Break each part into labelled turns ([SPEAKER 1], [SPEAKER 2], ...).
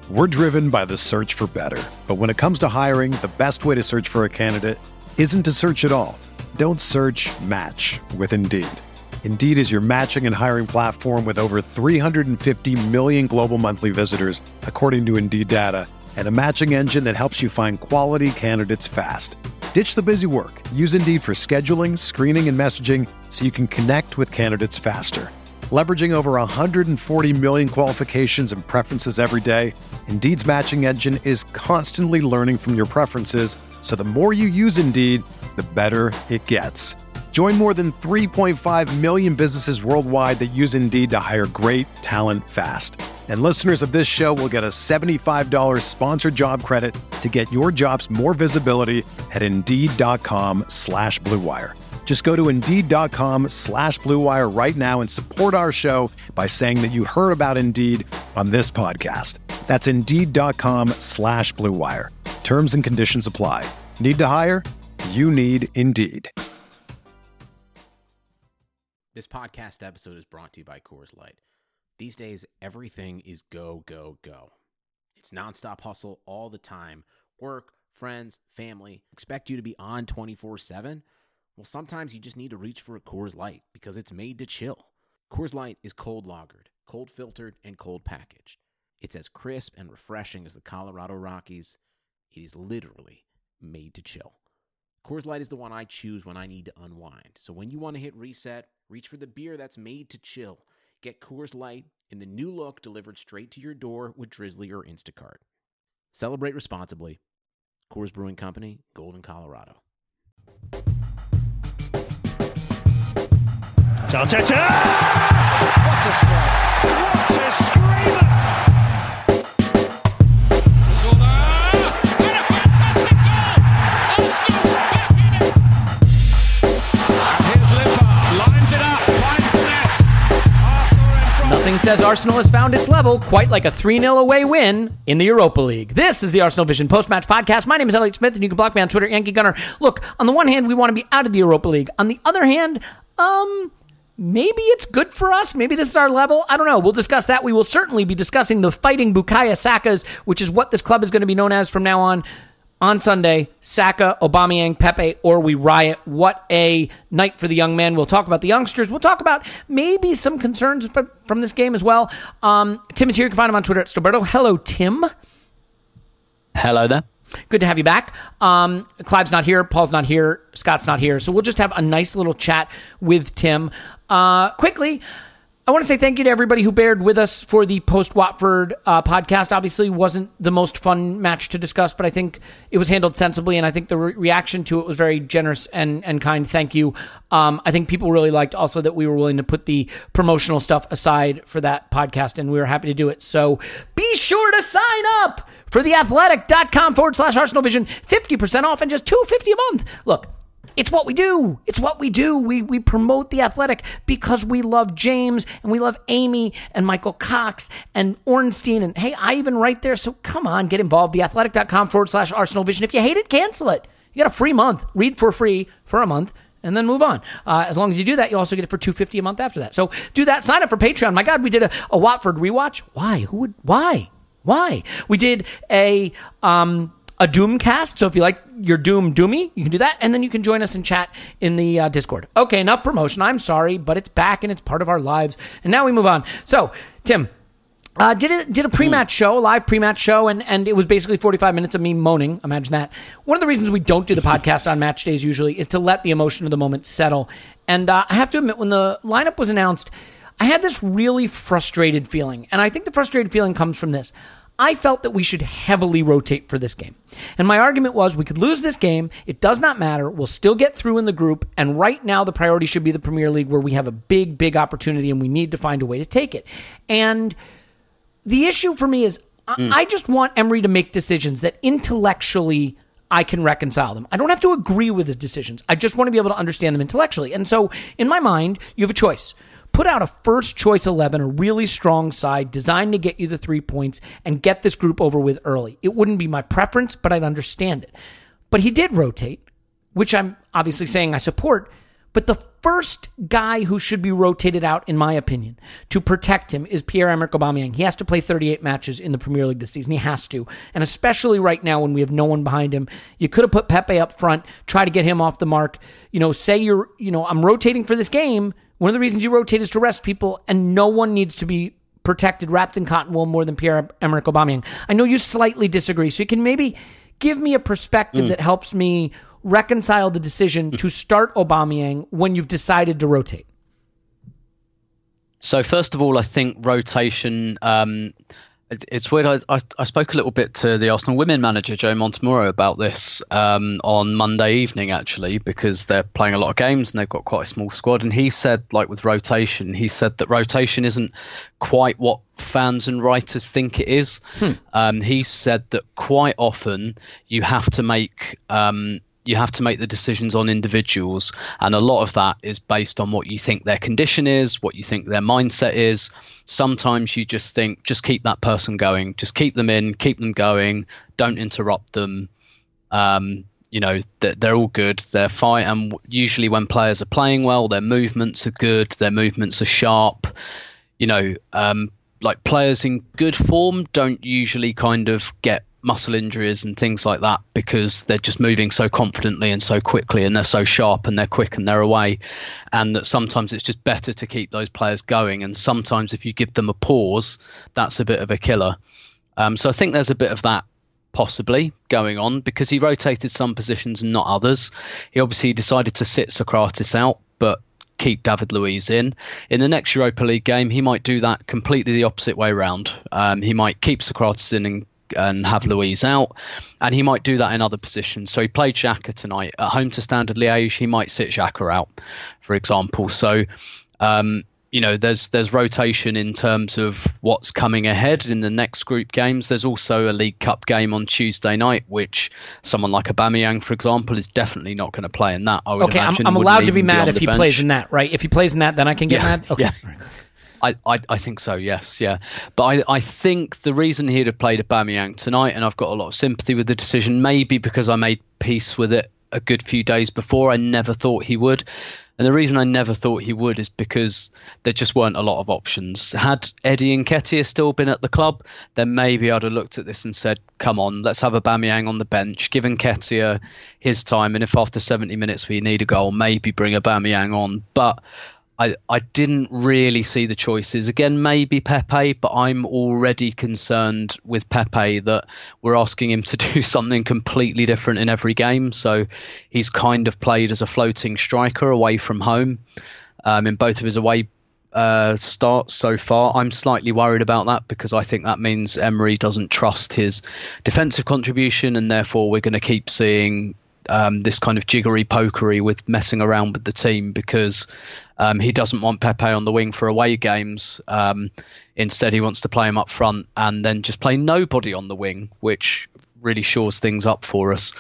[SPEAKER 1] We're driven by the search for better. But when it comes to hiring, the best way to search for a candidate isn't to search at all. Don't search, match with Indeed. Indeed is your matching and hiring platform with over 350 million global monthly visitors, according to Indeed data, and a matching engine that helps you find quality candidates fast. Ditch the busy work. Use Indeed for scheduling, screening, and messaging so you can connect with candidates faster. Leveraging over 140 million qualifications and preferences every day, Indeed's matching engine is constantly learning from your preferences, so the more you use Indeed, the better it gets. Join more than 3.5 million businesses worldwide that use Indeed to hire great talent fast. And listeners of this show will get a $75 sponsored job credit to get your jobs more visibility at Indeed.com/Blue Wire. Just go to Indeed.com/Blue Wire right now and support our show by saying that you heard about Indeed on this podcast. That's Indeed.com/Blue Wire. Terms and conditions apply. Need to hire? You need Indeed.
[SPEAKER 2] This podcast episode is brought to you by Coors Light. These days, everything is go, go, go. It's nonstop hustle all the time. Work, friends, family, expect you to be on 24/7. Well, sometimes you just need to reach for a Coors Light because it's made to chill. Coors Light is cold lagered, cold filtered, and cold packaged. It's as crisp and refreshing as the Colorado Rockies. It is literally made to chill. Coors Light is the one I choose when I need to unwind. So when you want to hit reset, reach for the beer that's made to chill. Get Coors Light in the new look delivered straight to your door with Drizzly or Instacart. Celebrate responsibly. Coors Brewing Company, Golden, Colorado.
[SPEAKER 3] Arteta! What a strike! What a screamer! Zola! And a fantastic goal! Arsenal back in it! And here's Limpar, lines it up, finds the net. Arsenal are in front.
[SPEAKER 4] Nothing says Arsenal has found its level quite like a 3-0 away win in the Europa League. This is the Arsenal Vision post-match podcast. My name is Elliot Smith, and you can block me on Twitter, Yankee Gunner. Look, on the one hand, we want to be out of the Europa League. On the other hand, maybe it's good for us. Maybe this is our level. I don't know. We'll discuss that. We will certainly be discussing the Fighting Bukayo Sakas, which is what this club is going to be known as from now on Sunday. Saka, Aubameyang, Pepe, or we riot. What a night for the young man. We'll talk about the youngsters. We'll talk about maybe some concerns from this game as well. Tim is here. You can find him on Twitter at Stoberto. Hello, Tim.
[SPEAKER 5] Hello there.
[SPEAKER 4] Good to have you back. Clive's not here. Paul's not here. Scott's not here. So we'll just have a nice little chat with Tim. Quickly, I want to say thank you to everybody who bared with us for the post-Watford podcast. Obviously, wasn't the most fun match to discuss, but I think it was handled sensibly, and I think the reaction to it was very generous and kind. Thank you. I think people really liked also that we were willing to put the promotional stuff aside for that podcast, and we were happy to do it. So be sure to sign up for theathletic.com/Arsenal Vision. 50% off and just $2.50 a month. Look, it's what we do. It's what we do. We promote The Athletic because we love James and we love Amy and Michael Cox and Ornstein. And hey, I even write there. So come on, get involved. Theathletic.com/Arsenal Vision. If you hate it, cancel it. You got a free month. Read for free for a month and then move on. As long as you do that, you also get it for $2.50 a month after that. So do that. Sign up for Patreon. My God, we did a Watford rewatch. Why? Why? We did a Doomcast, so if you like your Doomy, you can do that, and then you can join us and chat in the Discord. Okay, enough promotion. I'm sorry, but it's back, and it's part of our lives. And now we move on. So, Tim, did a pre-match show, a live pre-match show, and it was basically 45 minutes of me moaning. Imagine that. One of the reasons we don't do the podcast on match days usually is to let the emotion of the moment settle. And I have to admit, when the lineup was announced, I had this really frustrated feeling, and I think the frustrated feeling comes from this. I felt that we should heavily rotate for this game. And my argument was we could lose this game. It does not matter. We'll still get through in the group. And right now the priority should be the Premier League, where we have a big, big opportunity and we need to find a way to take it. And the issue for me is I just want Emery to make decisions that intellectually I can reconcile them. I don't have to agree with his decisions. I just want to be able to understand them intellectually. And so in my mind, you have a choice. Put out a first-choice 11, a really strong side designed to get you the 3 points and get this group over with early. It wouldn't be my preference, but I'd understand it. But he did rotate, which I'm obviously saying I support, But the first guy who should be rotated out, in my opinion, to protect him is Pierre-Emerick Aubameyang. He has to play 38 matches in the Premier League this season. He has to. And especially right now when we have no one behind him. You could have put Pepe up front, try to get him off the mark. Say I'm rotating for this game. One of the reasons you rotate is to rest people, and no one needs to be protected, wrapped in cotton wool more than Pierre-Emerick Aubameyang. I know you slightly disagree, so you can maybe give me a perspective that helps me reconcile the decision to start Aubameyang when you've decided to rotate.
[SPEAKER 5] So first of all, I think rotation, it's weird. I spoke a little bit to the Arsenal women manager, Joe Montemurro, about this on Monday evening, actually, because they're playing a lot of games and they've got quite a small squad. And he said, with rotation, that rotation isn't quite what fans and writers think it is. He said that quite often you have to make the decisions on individuals, and a lot of that is based on what you think their condition is, what you think their mindset is. Sometimes you just think, just keep that person going, just keep them in, keep them going, don't interrupt them. They're all good, they're fine. And usually when players are playing well, their movements are good, their movements are sharp. Players in good form don't usually kind of get muscle injuries and things like that because they're just moving so confidently and so quickly, and they're so sharp and they're quick and they're away, and that sometimes it's just better to keep those players going. And sometimes if you give them a pause, that's a bit of a killer. So I think there's a bit of that possibly going on because he rotated some positions and not others. He obviously decided to sit Socrates out but keep David Luiz in. In the next Europa League game, he might do that completely the opposite way around. He might keep Socrates in and have Luiz out, and he might do that in other positions. So he played Xhaka tonight at home to Standard Liège. He might sit Xhaka out, for example. So there's rotation in terms of what's coming ahead in the next group games. There's also a League Cup game on Tuesday night, which someone like Aubameyang, for example, is definitely not going to play in that. I would imagine.
[SPEAKER 4] I'm allowed to be mad if he plays in that, right? If he plays in that, then I can get mad. Okay.
[SPEAKER 5] Yeah. I think so, yes, yeah. But I think the reason he'd have played Aubameyang tonight, and I've got a lot of sympathy with the decision, maybe because I made peace with it a good few days before. I never thought he would. And the reason I never thought he would is because there just weren't a lot of options. Had Eddie Nketiah still been at the club, then maybe I'd have looked at this and said, come on, let's have Aubameyang on the bench, give Nketiah his time, and if after 70 minutes we need a goal, maybe bring Aubameyang on. But I didn't really see the choices. Again, maybe Pepe, but I'm already concerned with Pepe that we're asking him to do something completely different in every game. So he's kind of played as a floating striker away from home in both of his away starts so far. I'm slightly worried about that because I think that means Emery doesn't trust his defensive contribution, and therefore we're going to keep seeing this kind of jiggery pokery with messing around with the team because he doesn't want Pepe on the wing for away games. Instead, he wants to play him up front and then just play nobody on the wing, which really shores things up for us.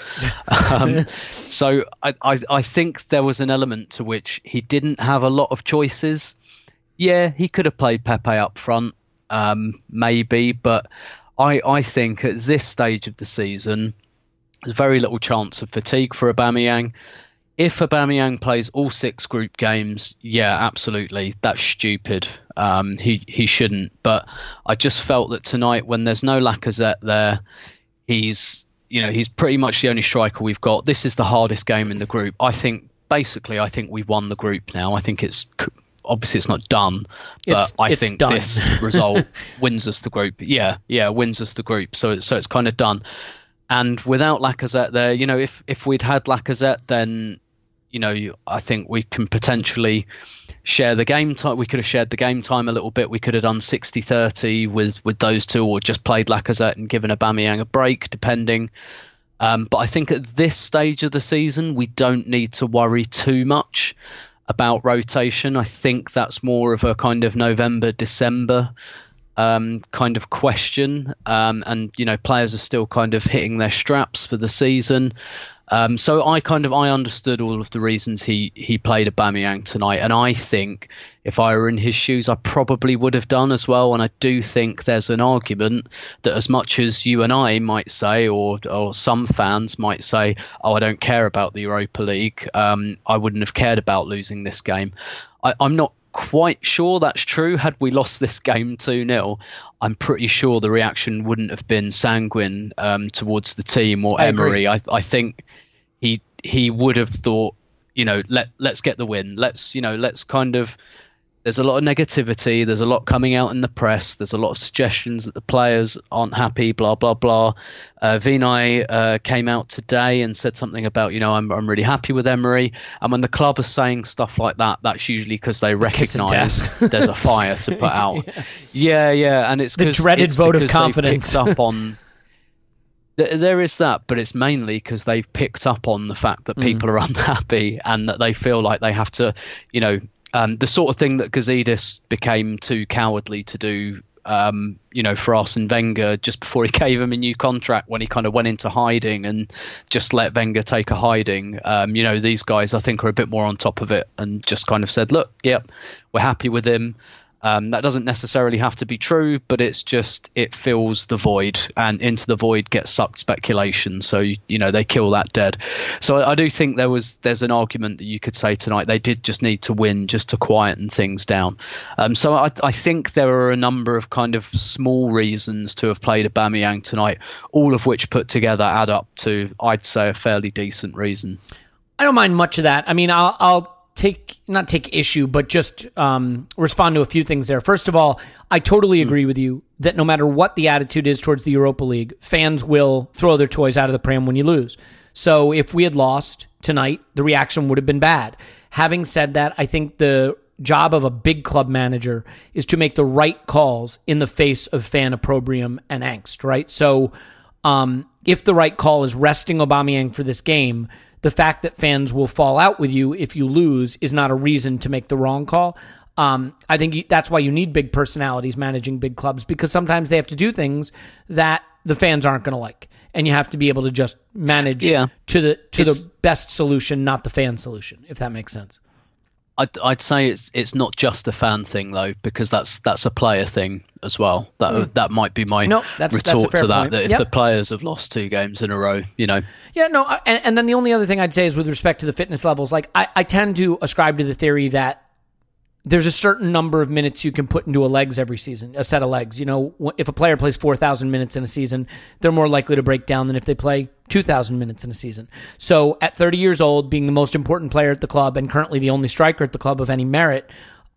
[SPEAKER 5] So I think there was an element to which he didn't have a lot of choices. Yeah, he could have played Pepe up front, maybe, but I think at this stage of the season, there's very little chance of fatigue for Aubameyang. If Aubameyang plays all 6 group games, yeah, absolutely, that's stupid. He shouldn't. But I just felt that tonight, when there's no Lacazette there, he's pretty much the only striker we've got. This is the hardest game in the group. I think we've won the group now. I think obviously it's not done, but I think done. This result wins us the group. Yeah, wins us the group. So it's kind of done. And without Lacazette there, if we'd had Lacazette, then, I think we can potentially share the game time. We could have shared the game time a little bit. We could have done 60-30 with those two, or just played Lacazette and given Aubameyang a break, depending. But I think at this stage of the season, we don't need to worry too much about rotation. I think that's more of a kind of November, December kind of question, and players are still kind of hitting their straps for the season. So I understood all of the reasons he played Aubameyang tonight, and I think if I were in his shoes, I probably would have done as well. And I do think there's an argument that as much as you and I might say, or some fans might say, oh, I don't care about the Europa League, I wouldn't have cared about losing this game. I'm not quite sure that's true. Had we lost this game 2-0, I'm pretty sure the reaction wouldn't have been sanguine towards the team or Emery. I think he would have thought, let's get the win. Let's kind of. There's a lot of negativity. There's a lot coming out in the press. There's a lot of suggestions that the players aren't happy, blah, blah, blah. Vinay came out today and said something about, I'm really happy with Emery. And when the club are saying stuff like that, that's usually because they recognise there's a fire to put out. Yeah. And it's
[SPEAKER 4] the dreaded vote of confidence.
[SPEAKER 5] Picked up on... There is that, but it's mainly because they've picked up on the fact that people are unhappy and that they feel like they have to, the sort of thing that Gazidis became too cowardly to do, for Arsene Wenger just before he gave him a new contract, when he kind of went into hiding and just let Wenger take a hiding. These guys, I think, are a bit more on top of it and just kind of said, look, yep, we're happy with him. That doesn't necessarily have to be true, but it's just, it fills the void, and into the void gets sucked speculation. So, they kill that dead. So I do think there's an argument that you could say tonight they did just need to win just to quieten things down. So I think there are a number of kind of small reasons to have played Aubameyang tonight, all of which put together add up to, I'd say, a fairly decent reason.
[SPEAKER 4] I don't mind much of that. I mean, I'll not take issue, but just respond to a few things there. First of all, I totally agree with you that no matter what the attitude is towards the Europa League, fans will throw their toys out of the pram when you lose. So if we had lost tonight, the reaction would have been bad. Having said that, I think the job of a big club manager is to make the right calls in the face of fan opprobrium and angst, right? So if the right call is resting Aubameyang for this game, the fact that fans will fall out with you if you lose is not a reason to make the wrong call. I think that's why you need big personalities managing big clubs, because sometimes they have to do things that the fans aren't going to like, and you have to be able to just manage to the best solution, not the fan solution, if that makes sense.
[SPEAKER 5] I'd say it's not just a fan thing though, because that's a player thing as well. That might be my retort to that.
[SPEAKER 4] Point.
[SPEAKER 5] That if the players have lost 2 games in a row,
[SPEAKER 4] Yeah, no, and then the only other thing I'd say is with respect to the fitness levels, like I tend to ascribe to the theory that there's a certain number of minutes you can put into a set of legs. If a player plays 4,000 minutes in a season, they're more likely to break down than if they play 2,000 minutes in a season. So at 30 years old, being the most important player at the club and currently the only striker at the club of any merit,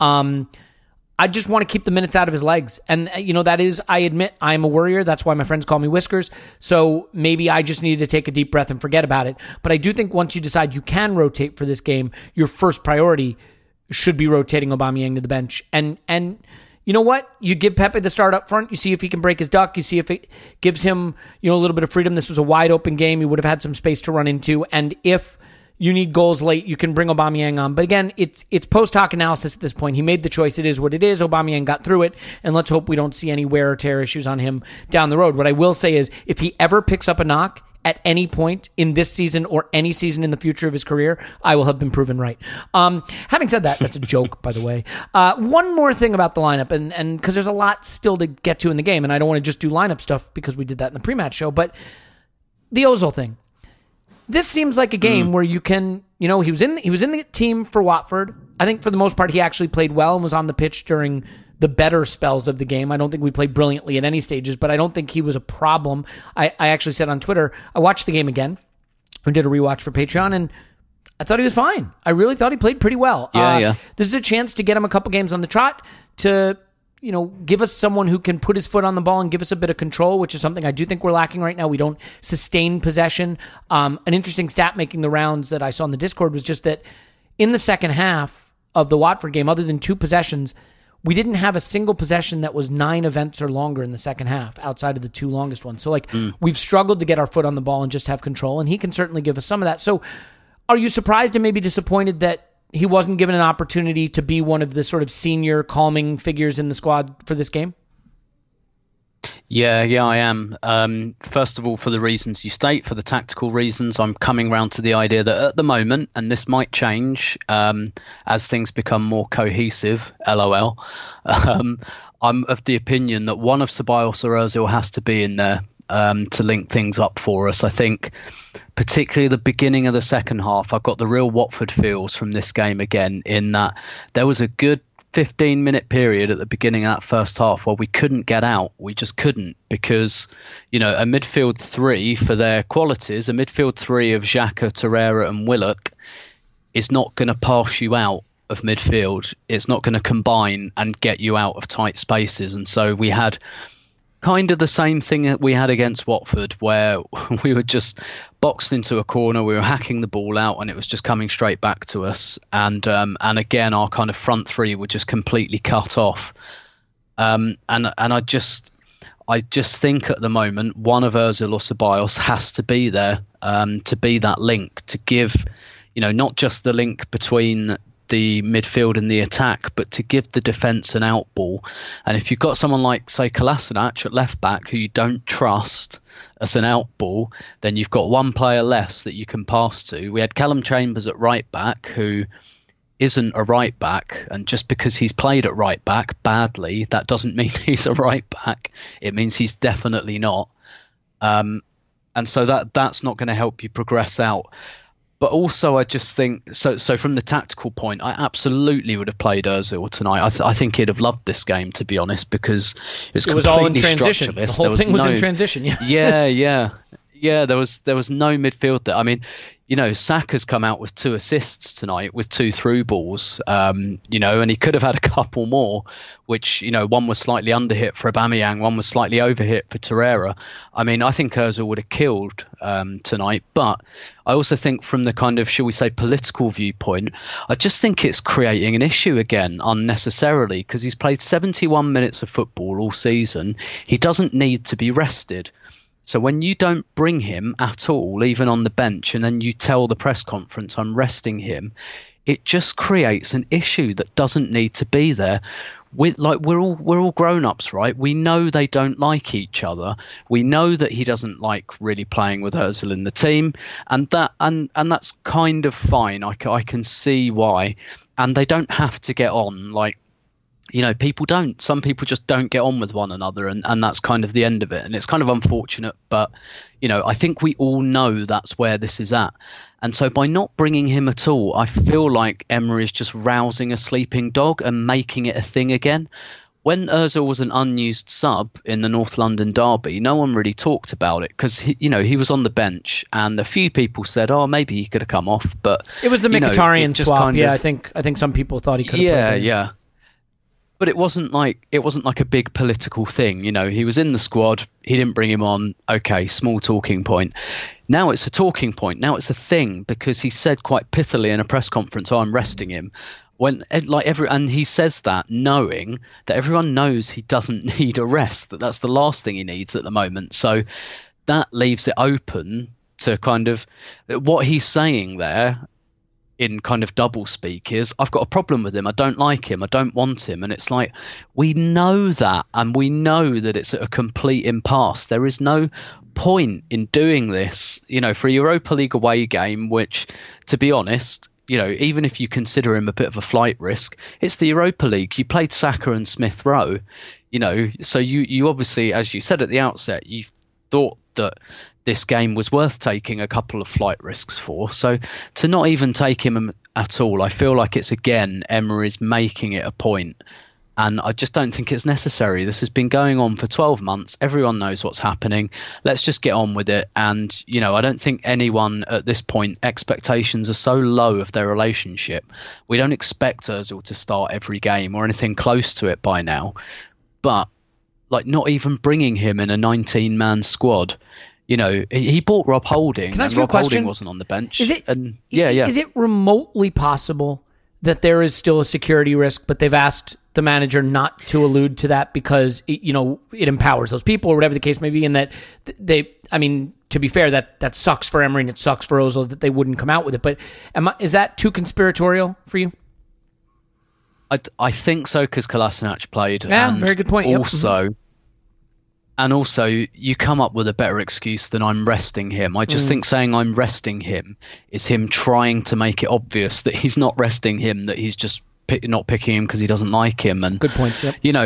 [SPEAKER 4] I just want to keep the minutes out of his legs. And, that is, I admit, I'm a worrier. That's why my friends call me Whiskers. So maybe I just needed to take a deep breath and forget about it. But I do think once you decide you can rotate for this game, your first priority should be rotating Aubameyang to the bench. And you know what? You give Pepe the start up front. You see if he can break his duck. You see if it gives him, a little bit of freedom. This was a wide open game. He would have had some space to run into. And if you need goals late, you can bring Aubameyang on. But again, it's post hoc analysis at this point. He made the choice. It is what it is. Aubameyang got through it. And let's hope we don't see any wear or tear issues on him down the road. What I will say is, if he ever picks up a knock at any point in this season or any season in the future of his career, I will have been proven right. Having said that, that's a joke, by the way. One more thing about the lineup, and because there's a lot still to get to in the game, and I don't want to just do lineup stuff because we did that in the pre-match show, but the Ozil thing. This seems like a game where you can, he was in the team for Watford. I think for the most part he actually played well and was on the pitch during the better spells of the game. I don't think we played brilliantly at any stages, but I don't think he was a problem. I actually said on Twitter, I watched the game again and did a rewatch for Patreon, and I thought he was fine. I really thought he played pretty well.
[SPEAKER 5] Yeah.
[SPEAKER 4] This is a chance to get him a couple games on the trot to, give us someone who can put his foot on the ball and give us a bit of control, which is something I do think we're lacking right now. We don't sustain possession. An interesting stat making the rounds that I saw in the Discord was just that in the second half of the Watford game, other than 2 possessions, we didn't have a single possession that was 9 events or longer in the second half, outside of the 2 longest ones. So, we've struggled to get our foot on the ball and just have control, and he can certainly give us some of that. So, are you surprised and maybe disappointed that he wasn't given an opportunity to be one of the sort of senior calming figures in the squad for this game?
[SPEAKER 5] Yeah, I am. First of all, for the reasons you state, for the tactical reasons, I'm coming round to the idea that at the moment, and this might change as things become more cohesive, LOL, I'm of the opinion that one of Ceballos or Ozil has to be in there to link things up for us. I think particularly the beginning of the second half, I got the real Watford feels from this game again, in that there was a good 15-minute period at the beginning of that first half where we couldn't get out. We just couldn't, because, a midfield three, for their qualities, a midfield three of Xhaka, Torreira and Willock is not going to pass you out of midfield. It's not going to combine and get you out of tight spaces. And so we had kind of the same thing that we had against Watford, where we were just boxed into a corner, we were hacking the ball out, and it was just coming straight back to us. And again, our kind of front three were just completely cut off. And I just think at the moment one of Ozil or Ceballos has to be there to be that link, to give, not just the link between the midfield and the attack, but to give the defence an out ball. And if you've got someone like, say, Kolasinac at left back who you don't trust as an out ball, then you've got one player less that you can pass to. We had Callum Chambers at right back, who isn't a right back, and just because he's played at right back badly, that doesn't mean he's a right back. It means he's definitely not. And so that's not going to help you progress out. But also, I just think, so from the tactical point, I absolutely would have played Ozil tonight. I think he'd have loved this game, to be honest, because it was
[SPEAKER 4] all in transition. The whole thing was in transition.
[SPEAKER 5] Yeah. There was no midfield there. I mean, Saka's come out with 2 assists tonight with 2 through balls, and he could have had a couple more, which, one was slightly underhit for Aubameyang, one was slightly overhit for Torreira. I mean, I think Ozil would have killed tonight, but I also think from the kind of, shall we say, political viewpoint, I just think it's creating an issue again unnecessarily, because he's played 71 minutes of football all season. He doesn't need to be rested. So when you don't bring him at all, even on the bench, and then you tell the press conference, I'm resting him, it just creates an issue that doesn't need to be there. We're all grown-ups, right? We know they don't like each other. We know that he doesn't like really playing with Ozil in the team, and that's kind of fine. I can see why, and they don't have to get on. Like, people don't. Some people just don't get on with one another, and that's kind of the end of it. And it's kind of unfortunate, but, I think we all know that's where this is at. And so by not bringing him at all, I feel like Emery is just rousing a sleeping dog and making it a thing again. When Ozil was an unused sub in the North London derby, no one really talked about it, because he was on the bench, and a few people said, "Oh, maybe he could have come off." But
[SPEAKER 4] it was the Mkhitaryan swap. I think some people thought he could have played.
[SPEAKER 5] Yeah. But it wasn't like a big political thing. He was in the squad. He didn't bring him on. Okay, small talking point. Now it's a talking point. Now it's a thing, because he said quite pithily in a press conference, "Oh, I'm resting him." And he says that knowing that everyone knows he doesn't need a rest. That's the last thing he needs at the moment. So that leaves it open to kind of what he's saying there. In kind of double speak is, I've got a problem with him, I don't like him, I don't want him. And it's like, we know that, and we know that it's a complete impasse. There is no point in doing this, for a Europa League away game, which, to be honest, even if you consider him a bit of a flight risk, it's the Europa League. You played Saka and Smith Rowe, so you obviously, as you said at the outset, you thought that this game was worth taking a couple of flight risks for. So to not even take him at all, I feel like it's, again, Emery's making it a point. And I just don't think it's necessary. This has been going on for 12 months. Everyone knows what's happening. Let's just get on with it. And, I don't think anyone at this point, expectations are so low of their relationship. We don't expect Ozil to start every game or anything close to it by now. But, not even bringing him in a 19-man squad, he bought Rob Holding.
[SPEAKER 4] Can I ask you a question?
[SPEAKER 5] Holding wasn't on the bench.
[SPEAKER 4] Is it remotely possible that there is still a security risk, but they've asked the manager not to allude to that because it empowers those people, or whatever the case may be, and that to be fair, that sucks for Emery and it sucks for Ozil that they wouldn't come out with it. But is that too conspiratorial for you?
[SPEAKER 5] I think so, because Kolasinac played.
[SPEAKER 4] Yeah, very good point.
[SPEAKER 5] Also, And also, you come up with a better excuse than I'm resting him. I just think saying I'm resting him is him trying to make it obvious that he's not resting him, that he's just not picking him because he doesn't like him. And
[SPEAKER 4] good points. Yep.
[SPEAKER 5] Yeah.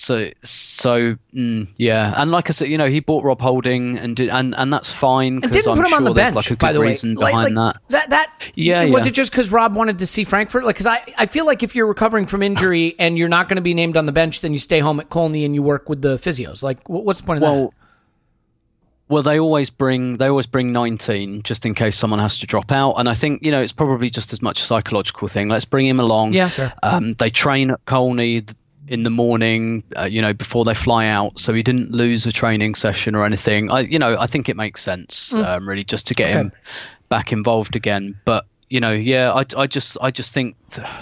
[SPEAKER 5] And like I said, he bought Rob Holding and that's fine, because I'm sure there's like a good reason behind that.
[SPEAKER 4] Was it just because Rob wanted to see Frankfurt? Like, because I feel like if you're recovering from injury and you're not going to be named on the bench, then you stay home at Colney and you work with the physios. Like, what's the point of that?
[SPEAKER 5] Well, they always bring 19 just in case someone has to drop out, and I think it's probably just as much a psychological thing. Let's bring him along.
[SPEAKER 4] Yeah, fair.
[SPEAKER 5] They train at Colney in the morning, before they fly out, so he didn't lose a training session or anything. I think it makes sense, really, just to get him back involved again. But I just think,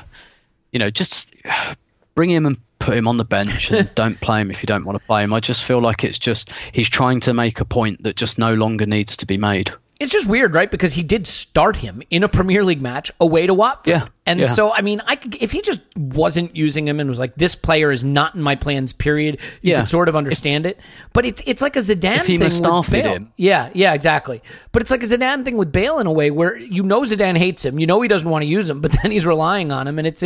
[SPEAKER 5] just bring him and put him on the bench and don't play him if you don't want to play him. I just feel like it's just he's trying to make a point that just no longer needs to be made.
[SPEAKER 4] It's just weird, right? Because he did start him in a Premier League match away to Watford.
[SPEAKER 5] Yeah.
[SPEAKER 4] And so, I mean, if he just wasn't using him and was like, this player is not in my plans, period, you could sort of understand it. But it's like a Zidane thing with Bale.
[SPEAKER 5] Him.
[SPEAKER 4] Yeah, exactly. But it's like a Zidane thing with Bale in a way where Zidane hates him. He doesn't want to use him, but then he's relying on him. And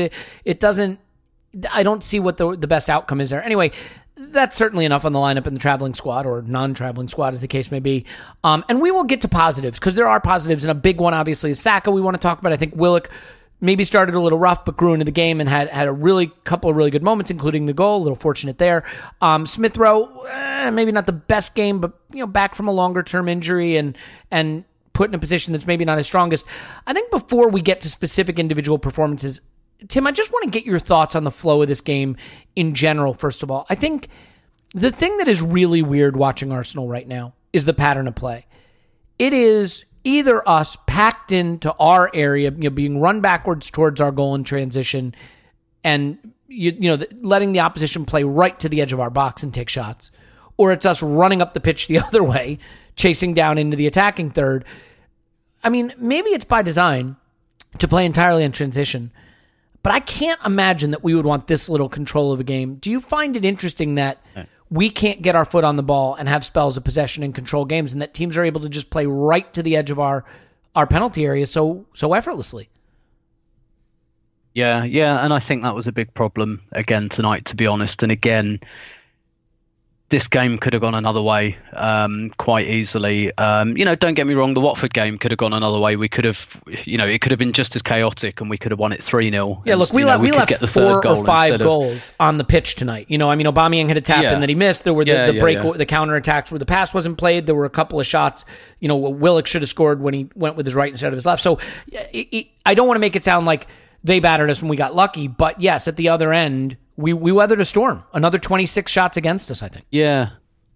[SPEAKER 4] I don't see what the best outcome is there. Anyway, that's certainly enough on the lineup in the traveling squad, or non-traveling squad as the case may be. And we will get to positives, because there are positives, and a big one obviously is Saka we want to talk about. I think Willock maybe started a little rough, but grew into the game and had a couple of really good moments, including the goal. A little fortunate there. Smith Rowe, maybe not the best game, but back from a longer-term injury and put in a position that's maybe not his strongest. I think before we get to specific individual performances, Tim, I just want to get your thoughts on the flow of this game in general, first of all. I think the thing that is really weird watching Arsenal right now is the pattern of play. It is either us packed into our area, being run backwards towards our goal in transition, and letting the opposition play right to the edge of our box and take shots, or it's us running up the pitch the other way, chasing down into the attacking third. I mean, maybe it's by design to play entirely in transition, but I can't imagine that we would want this little control of a game. Do you find it interesting that we can't get our foot on the ball and have spells of possession and control games, and that teams are able to just play right to the edge of our penalty area so effortlessly?
[SPEAKER 5] Yeah, and I think that was a big problem again tonight, to be honest. And again, this game could have gone another way quite easily. Don't get me wrong, the Watford game could have gone another way. We could have, it could have been just as chaotic, and we could have won it 3-0.
[SPEAKER 4] Yeah, look, we left
[SPEAKER 5] get the
[SPEAKER 4] 4 or 5 goals on the pitch tonight. Aubameyang had a tap in that he missed. There were the counterattacks where the pass wasn't played. There were a couple of shots. Willock should have scored when he went with his right instead of his left. So I don't want to make it sound like they battered us when we got lucky, but yes, at the other end, we weathered a storm. Another 26 shots against us, I think.
[SPEAKER 5] Yeah,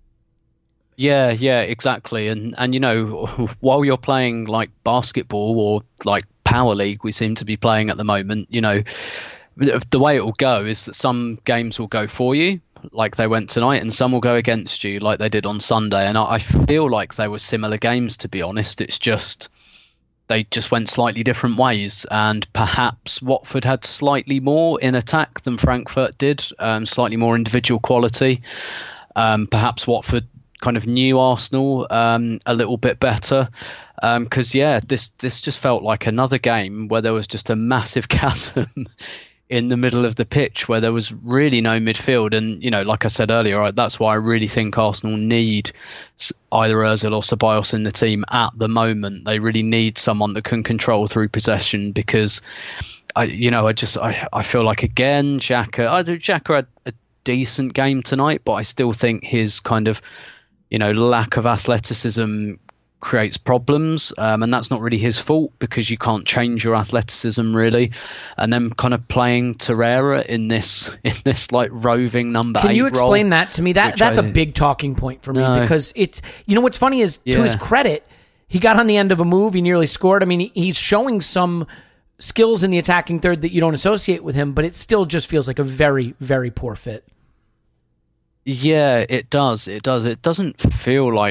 [SPEAKER 5] exactly. And while you're playing like basketball or like Power League, we seem to be playing at the moment, the way it will go is that some games will go for you, like they went tonight, and some will go against you, like they did on Sunday. And I feel like they were similar games, to be honest. It's just they just went slightly different ways, and perhaps Watford had slightly more in attack than Frankfurt did, slightly more individual quality. Perhaps Watford kind of knew Arsenal a little bit better, because this just felt like another game where there was just a massive chasm in the middle of the pitch, where there was really no midfield. And like I said earlier, that's why I really think Arsenal need either Ozil or Ceballos in the team at the moment. They really need someone that can control through possession, because I feel like, again, Xhaka had a decent game tonight, but I still think his kind of lack of athleticism creates problems, and that's not really his fault, because you can't change your athleticism really. And then kind of playing Torreira in this like roving number 8
[SPEAKER 4] Can you explain
[SPEAKER 5] role,
[SPEAKER 4] that to me? That's a big talking point for me, because it's, what's funny is, to his credit, he got on the end of a move, he nearly scored. I mean, he's showing some skills in the attacking third that you don't associate with him, but it still just feels like a very, very poor fit.
[SPEAKER 5] Yeah, it does. It doesn't feel like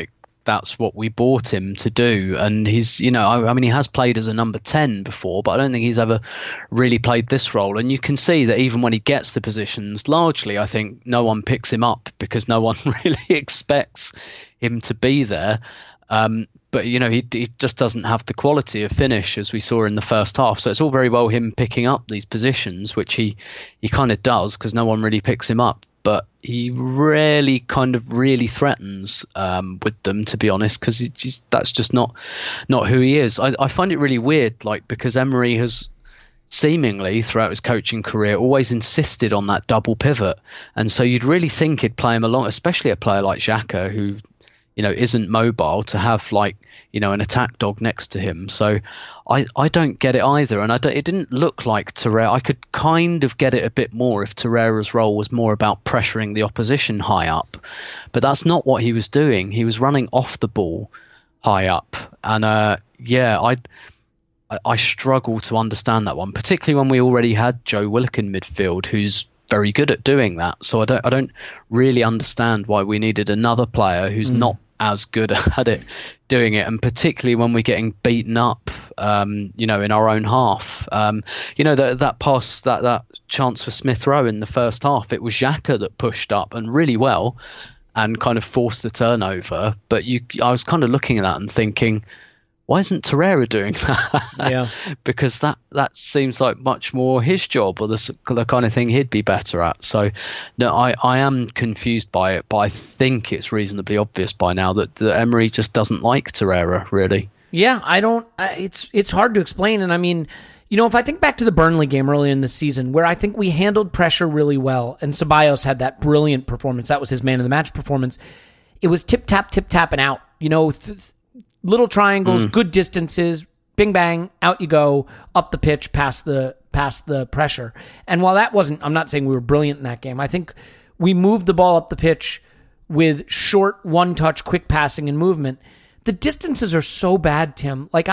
[SPEAKER 5] that's what we bought him to do. And he's, you know, I mean, he has played as a number 10 before, but I don't think he's ever really played this role. And you can see that even when he gets the positions, largely, I think no one picks him up because no one really expects him to be there. But, you know, he just doesn't have the quality of finish as we saw in the first half. So it's all very well him picking up these positions, which he kind of does because no one really picks him up. But he rarely kind of really threatens with them, to be honest, because that's just not who he is. I find it really weird, like, because Emery has seemingly throughout his coaching career always insisted on that double pivot. And so you'd really think he'd play him along, especially a player like Xhaka, who, you know, isn't mobile, to have, like, you know, an attack dog next to him. So I don't get it either. And it didn't look like Torreira. I could kind of get it a bit more if Torreira's role was more about pressuring the opposition high up. But that's not what he was doing. He was running off the ball high up. And I struggle to understand that one, particularly when we already had Joe Willock in midfield, who's very good at doing that. So I don't really understand why we needed another player who's not as good at it doing it, and particularly when we're getting beaten up, you know, in our own half. You know, that pass, that chance for Smith Rowe in the first half, it was Xhaka that pushed up and really well and kind of forced the turnover. But I was kind of looking at that and thinking, why isn't Torreira doing that?
[SPEAKER 4] Yeah.
[SPEAKER 5] Because that seems like much more his job, or the kind of thing he'd be better at. So, no, I am confused by it, but I think it's reasonably obvious by now that Emery just doesn't like Torreira, really.
[SPEAKER 4] Yeah, I don't. It's hard to explain. And I mean, you know, if I think back to the Burnley game earlier in the season, where I think we handled pressure really well, and Ceballos had that brilliant performance, that was his man of the match performance. It was tip tap and out. You know, little triangles, good distances, bing bang, out you go, up the pitch, past the pressure. And while that wasn't, I'm not saying we were brilliant in that game. I think we moved the ball up the pitch with short, one-touch, quick passing and movement. The distances are so bad, Tim. Like,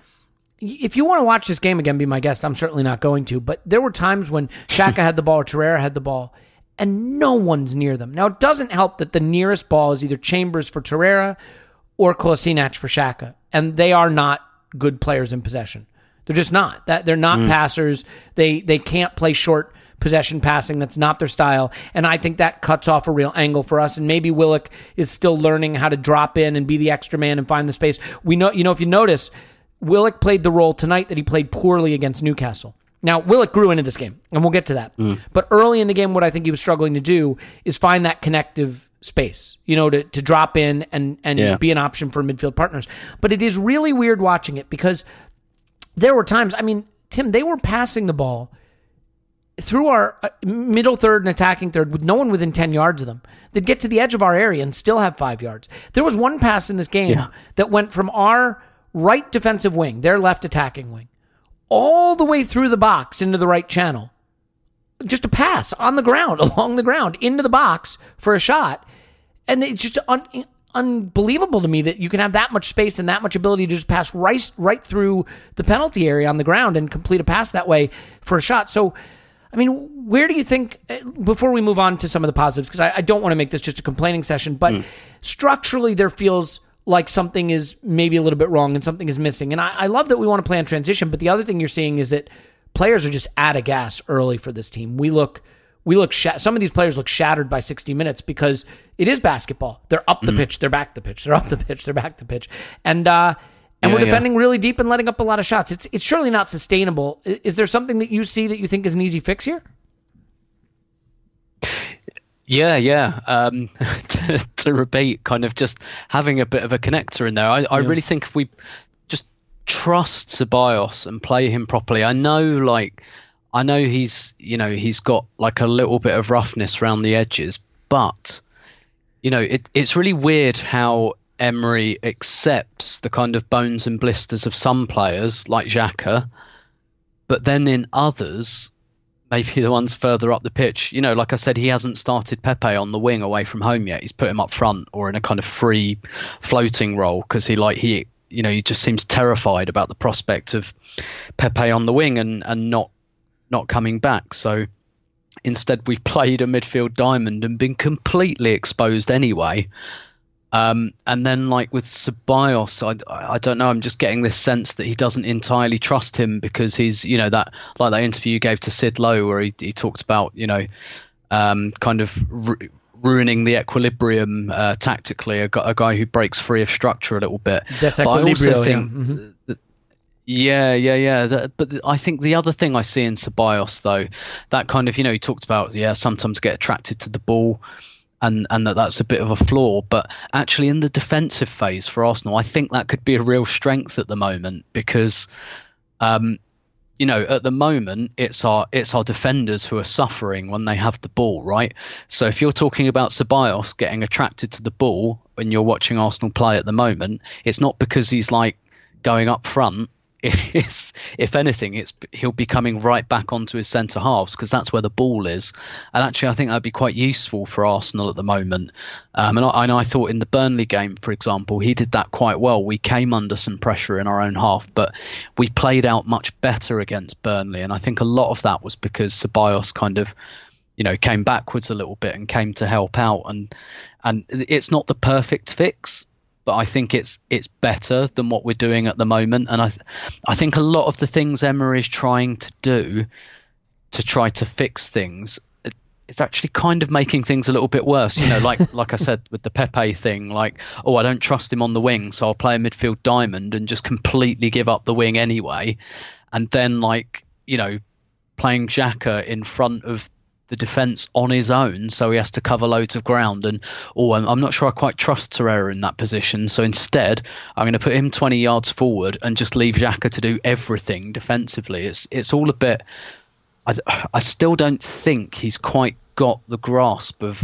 [SPEAKER 4] if you want to watch this game again, be my guest. I'm certainly not going to. But there were times when Xhaka had the ball or Torreira had the ball, and no one's near them. Now, it doesn't help that the nearest ball is either Chambers for Torreira or Kolasinac for Xhaka, and they are not good players in possession. They're just not. They're not passers. They can't play short possession passing. That's not their style, and I think that cuts off a real angle for us. And maybe Willock is still learning how to drop in and be the extra man and find the space. We know, you know, if you notice, Willock played the role tonight that he played poorly against Newcastle. Now, Willock grew into this game, and we'll get to that. But early in the game, what I think he was struggling to do is find that connective space, you know, to drop in and be an option for midfield partners. But it is really weird watching it because there were times, I mean, Tim, they were passing the ball through our middle third and attacking third with no one within 10 yards of them. They'd get to the edge of our area and still have 5 yards. There was one pass in this game that went from our right defensive wing, their left attacking wing, all the way through the box into the right channel. Just a pass on the ground, along the ground, into the box for a shot. And it's just unbelievable to me that you can have that much space and that much ability to just pass right through the penalty area on the ground and complete a pass that way for a shot. So, I mean, where do you think, before we move on to some of the positives, because I don't want to make this just a complaining session, but structurally there feels like something is maybe a little bit wrong and something is missing. And I love that we want to play on transition, but the other thing you're seeing is that players are just out of gas early for this team. Some of these players look shattered by 60 minutes because it is basketball. They're up the pitch, they're back the pitch, they're up the pitch, they're back the pitch. And we're defending really deep and letting up a lot of shots. It's surely not sustainable. Is there something that you see that you think is an easy fix here?
[SPEAKER 5] Yeah. To repeat, kind of just having a bit of a connector in there. I really think if we just trust Ceballos and play him properly. I know he's got like a little bit of roughness around the edges, but you know, it's really weird how Emery accepts the kind of bones and blisters of some players like Xhaka, but then in others, maybe the ones further up the pitch, you know, like I said, he hasn't started Pepe on the wing away from home yet. He's put him up front or in a kind of free floating role because he just seems terrified about the prospect of Pepe on the wing and not coming back. So instead we've played a midfield diamond and been completely exposed anyway. And then like with Ceballos, I don't know. I'm just getting this sense that he doesn't entirely trust him because he's, you know, that like that interview you gave to Sid Lowe where he talked about, you know, kind of ruining the equilibrium tactically. A guy who breaks free of structure a little bit. But I also think but I think the other thing I see in Ceballos though, that kind of, you know, he talked about sometimes get attracted to the ball. And that's a bit of a flaw, but actually in the defensive phase for Arsenal, I think that could be a real strength at the moment because, you know, at the moment it's our defenders who are suffering when they have the ball, right? So if you're talking about Ceballos getting attracted to the ball when you're watching Arsenal play at the moment, it's not because he's like going up front. If anything, he'll be coming right back onto his centre halves because that's where the ball is. And actually, I think that'd be quite useful for Arsenal at the moment. And I thought in the Burnley game, for example, he did that quite well. We came under some pressure in our own half, but we played out much better against Burnley. And I think a lot of that was because Ceballos kind of, you know, came backwards a little bit and came to help out. And it's not the perfect fix, but I think it's better than what we're doing at the moment. And I think a lot of the things Emery is trying to do to try to fix things, it's actually kind of making things a little bit worse. You know, like I said with the Pepe thing, like, oh, I don't trust him on the wing, so I'll play a midfield diamond and just completely give up the wing anyway. And then, like, you know, playing Xhaka in front of the defence on his own, so he has to cover loads of ground. And I'm not sure I quite trust Torreira in that position. So instead, I'm going to put him 20 yards forward and just leave Xhaka to do everything defensively. It's all a bit. I still don't think he's quite got the grasp of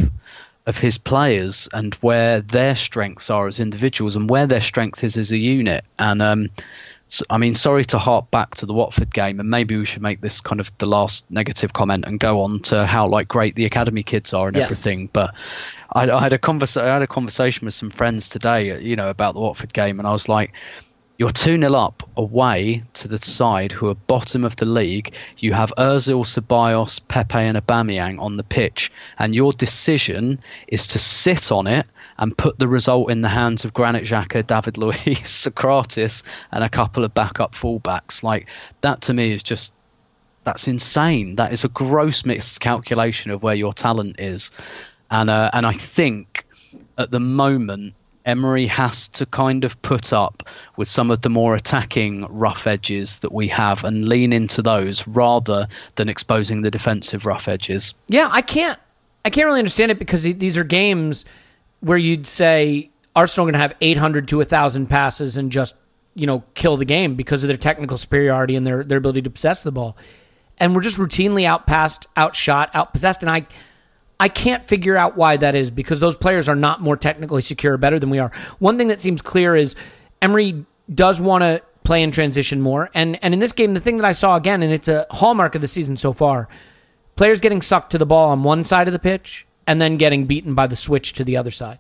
[SPEAKER 5] his players and where their strengths are as individuals and where their strength is as a unit. And I mean, sorry to harp back to the Watford game, and maybe we should make this kind of the last negative comment and go on to how like great the academy kids are and everything. But I had a conversation with some friends today, you know, about the Watford game, and I was like, you're 2-0 up away to the side who are bottom of the league. You have Ozil, Ceballos, Pepe and Aubameyang on the pitch, and your decision is to sit on it and put the result in the hands of Granit Xhaka, David Luiz, Socrates, and a couple of backup fullbacks. Like, that to me is just, that's insane. That is a gross miscalculation of where your talent is. And I think at the moment, Emery has to kind of put up with some of the more attacking rough edges that we have and lean into those rather than exposing the defensive rough edges.
[SPEAKER 4] Yeah, I can't really understand it because these are games where you'd say Arsenal are going to have 800 to 1,000 passes and just, you know, kill the game because of their technical superiority and their ability to possess the ball. And we're just routinely outpassed, outshot, outpossessed. And I can't figure out why that is because those players are not more technically secure or better than we are. One thing that seems clear is Emery does want to play in transition more. And in this game, the thing that I saw again, and it's a hallmark of the season so far, players getting sucked to the ball on one side of the pitch and then getting beaten by the switch to the other side.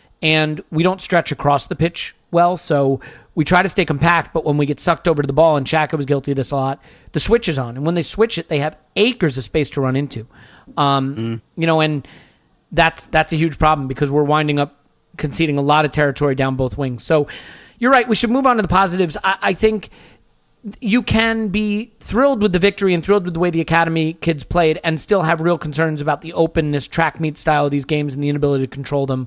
[SPEAKER 4] And we don't stretch across the pitch well, so we try to stay compact, but when we get sucked over to the ball, and Xhaka was guilty of this a lot, the switch is on. And when they switch it, they have acres of space to run into. You know, and that's a huge problem because we're winding up conceding a lot of territory down both wings. So you're right, we should move on to the positives. I think you can be thrilled with the victory and thrilled with the way the academy kids played and still have real concerns about the openness, track meet style of these games and the inability to control them.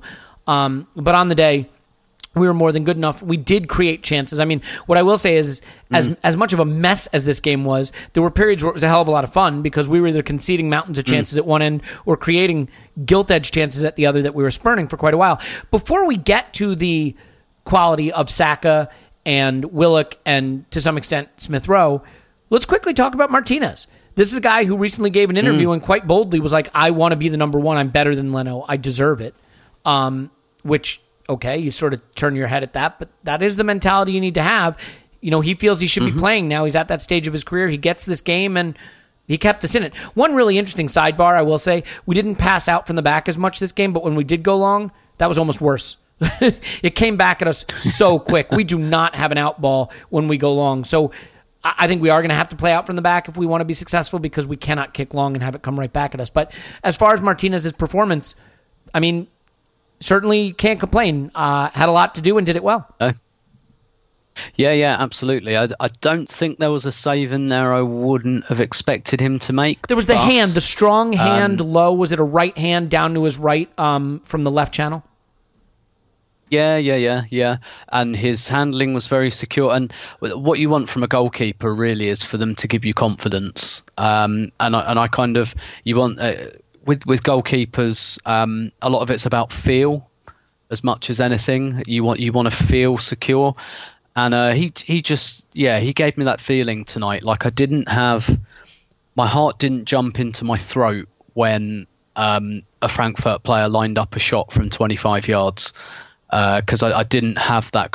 [SPEAKER 4] But on the day, we were more than good enough. We did create chances. I mean, what I will say is as much of a mess as this game was, there were periods where it was a hell of a lot of fun because we were either conceding mountains of chances at one end or creating gilt-edged chances at the other that we were spurning for quite a while. Before we get to the quality of Saka and Willock and, to some extent, Smith Rowe, let's quickly talk about Martinez. This is a guy who recently gave an interview and quite boldly was like, I want to be the number one. I'm better than Leno. I deserve it. Which, okay, you sort of turn your head at that, but that is the mentality you need to have. You know, he feels he should be playing now. He's at that stage of his career. He gets this game, and he kept us in it. One really interesting sidebar, I will say, we didn't pass out from the back as much this game, but when we did go long, that was almost worse. It came back at us so quick. We do not have an out ball when we go long. So I think we are going to have to play out from the back if we want to be successful because we cannot kick long and have it come right back at us. But as far as Martinez's performance, I mean, certainly can't complain. Had a lot to do and did it well.
[SPEAKER 5] Yeah, absolutely. I don't think there was a save in there I wouldn't have expected him to make.
[SPEAKER 4] There was the hand, the strong hand low. Was it a right hand down to his right from the left channel?
[SPEAKER 5] Yeah. And his handling was very secure. And what you want from a goalkeeper really is for them to give you confidence. And I kind of, you want with goalkeepers, a lot of it's about feel as much as anything. You want to feel secure. And he gave me that feeling tonight. Like my heart didn't jump into my throat when a Frankfurt player lined up a shot from 25 yards. Because I didn't have that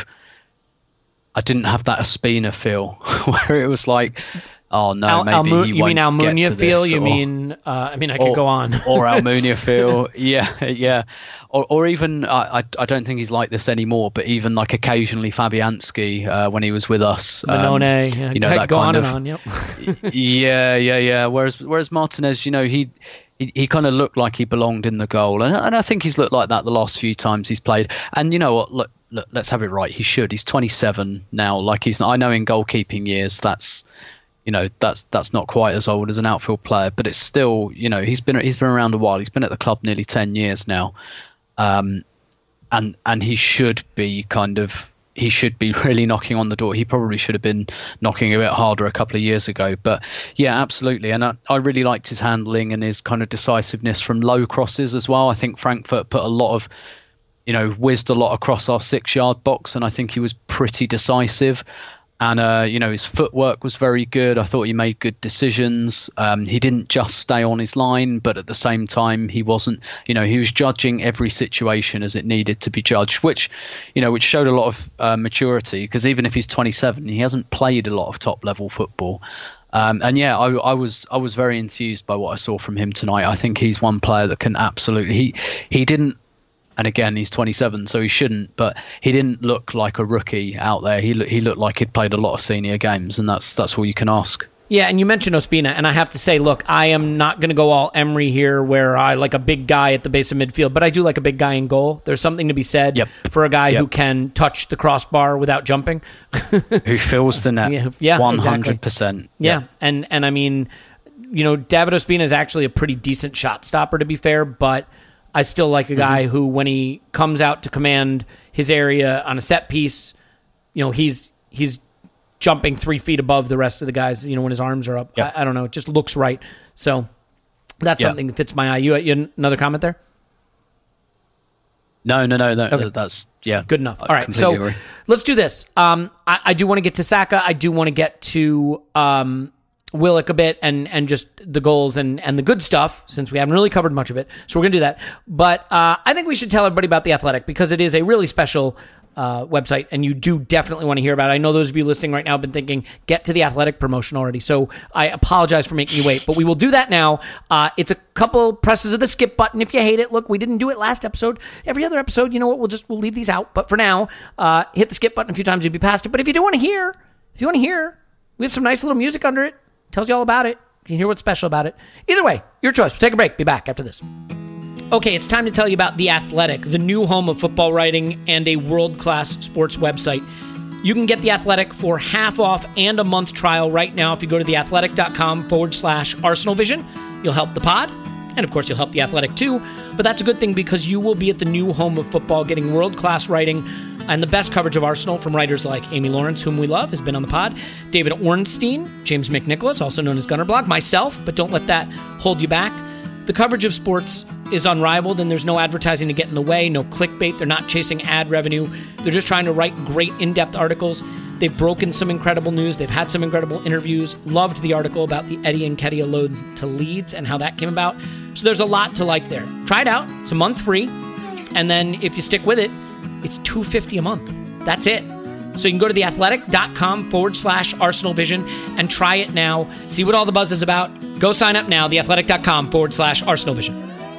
[SPEAKER 5] Ospina feel where it was like, oh no, maybe he won't.
[SPEAKER 4] You mean Almunia feel?
[SPEAKER 5] This,
[SPEAKER 4] you mean? I could go on.
[SPEAKER 5] Or Almunia feel, yeah. Or even I don't think he's like this anymore. But even like occasionally Fabianski when he was with us,
[SPEAKER 4] Mannone, that go kind on
[SPEAKER 5] of,
[SPEAKER 4] and on. Yep.
[SPEAKER 5] yeah. Whereas Martinez, he kind of looked like he belonged in the goal, and I think he's looked like that the last few times he's played. And you know what? Look, let's have it right. He should. He's 27 now. Like I know in goalkeeping years, that's not quite as old as an outfield player, but it's still, he's been around a while. He's been at the club nearly 10 years now, and he should be he should be really knocking on the door. He probably should have been knocking a bit harder a couple of years ago. But yeah, absolutely. And I really liked his handling and his kind of decisiveness from low crosses as well. I think Frankfurt put a lot of, whizzed a lot across our 6-yard box, and I think he was pretty decisive. And, his footwork was very good. I thought he made good decisions. He didn't just stay on his line, but at the same time, he wasn't, he was judging every situation as it needed to be judged, which showed a lot of maturity, because even if he's 27, he hasn't played a lot of top level football. I was very enthused by what I saw from him tonight. I think he's one player that can absolutely, he didn't, and again, he's 27, so he shouldn't, but he didn't look like a rookie out there. He looked like he'd played a lot of senior games, and that's all you can ask.
[SPEAKER 4] Yeah, and you mentioned Ospina, and I have to say, look, I am not going to go all Emery here where I like a big guy at the base of midfield, but I do like a big guy in goal. There's something to be said for a guy who can touch the crossbar without jumping.
[SPEAKER 5] Who fills the net 100%.
[SPEAKER 4] Exactly. Yeah, and I mean, David Ospina is actually a pretty decent shot stopper, to be fair, but I still like a guy who, when he comes out to command his area on a set piece, he's jumping 3 feet above the rest of the guys, when his arms are up. Yep. I don't know. It just looks right. So that's something that fits my eye. You another comment there?
[SPEAKER 5] No.
[SPEAKER 4] Okay.
[SPEAKER 5] That's,
[SPEAKER 4] good enough. All right. So agree. Let's do this. I do want to get to Saka. I do want to get to Willock a bit and just the goals and the good stuff, since we haven't really covered much of it. So we're going to do that. But I think we should tell everybody about The Athletic, because it is a really special website, and you do definitely want to hear about it. I know those of you listening right now have been thinking, get to The Athletic promotion already. So I apologize for making you wait, but we will do that now. It's a couple presses of the skip button if you hate it. Look, we didn't do it last episode. Every other episode, you know what, we'll leave these out. But for now, hit the skip button a few times, you'll be past it. But if you want to hear, we have some nice little music under it. Tells you all about it. You can hear what's special about it. Either way, your choice. We'll take a break. Be back after this. Okay, it's time to tell you about The Athletic, the new home of football writing and a world-class sports website. You can get The Athletic for half off and a month trial right now if you go to theathletic.com/ArsenalVision. You'll help the pod, and of course you'll help The Athletic too, but that's a good thing because you will be at the new home of football getting world-class writing and the best coverage of Arsenal from writers like Amy Lawrence, whom we love, has been on the pod, David Ornstein, James McNicholas, also known as Gunnerblog, myself, but don't let that hold you back. The coverage of sports is unrivaled, and there's no advertising to get in the way, no clickbait. They're not chasing ad revenue. They're just trying to write great in-depth articles. They've broken some incredible news. They've had some incredible interviews. Loved the article about the Eddie Nketiah loan to Leeds and how that came about. So there's a lot to like there. Try it out. It's a month free. And then if you stick with it, it's $2.50 a month. That's it. So you can go to theathletic.com/ArsenalVision and try it now. See what all the buzz is about. Go sign up now, theathletic.com/ArsenalVision.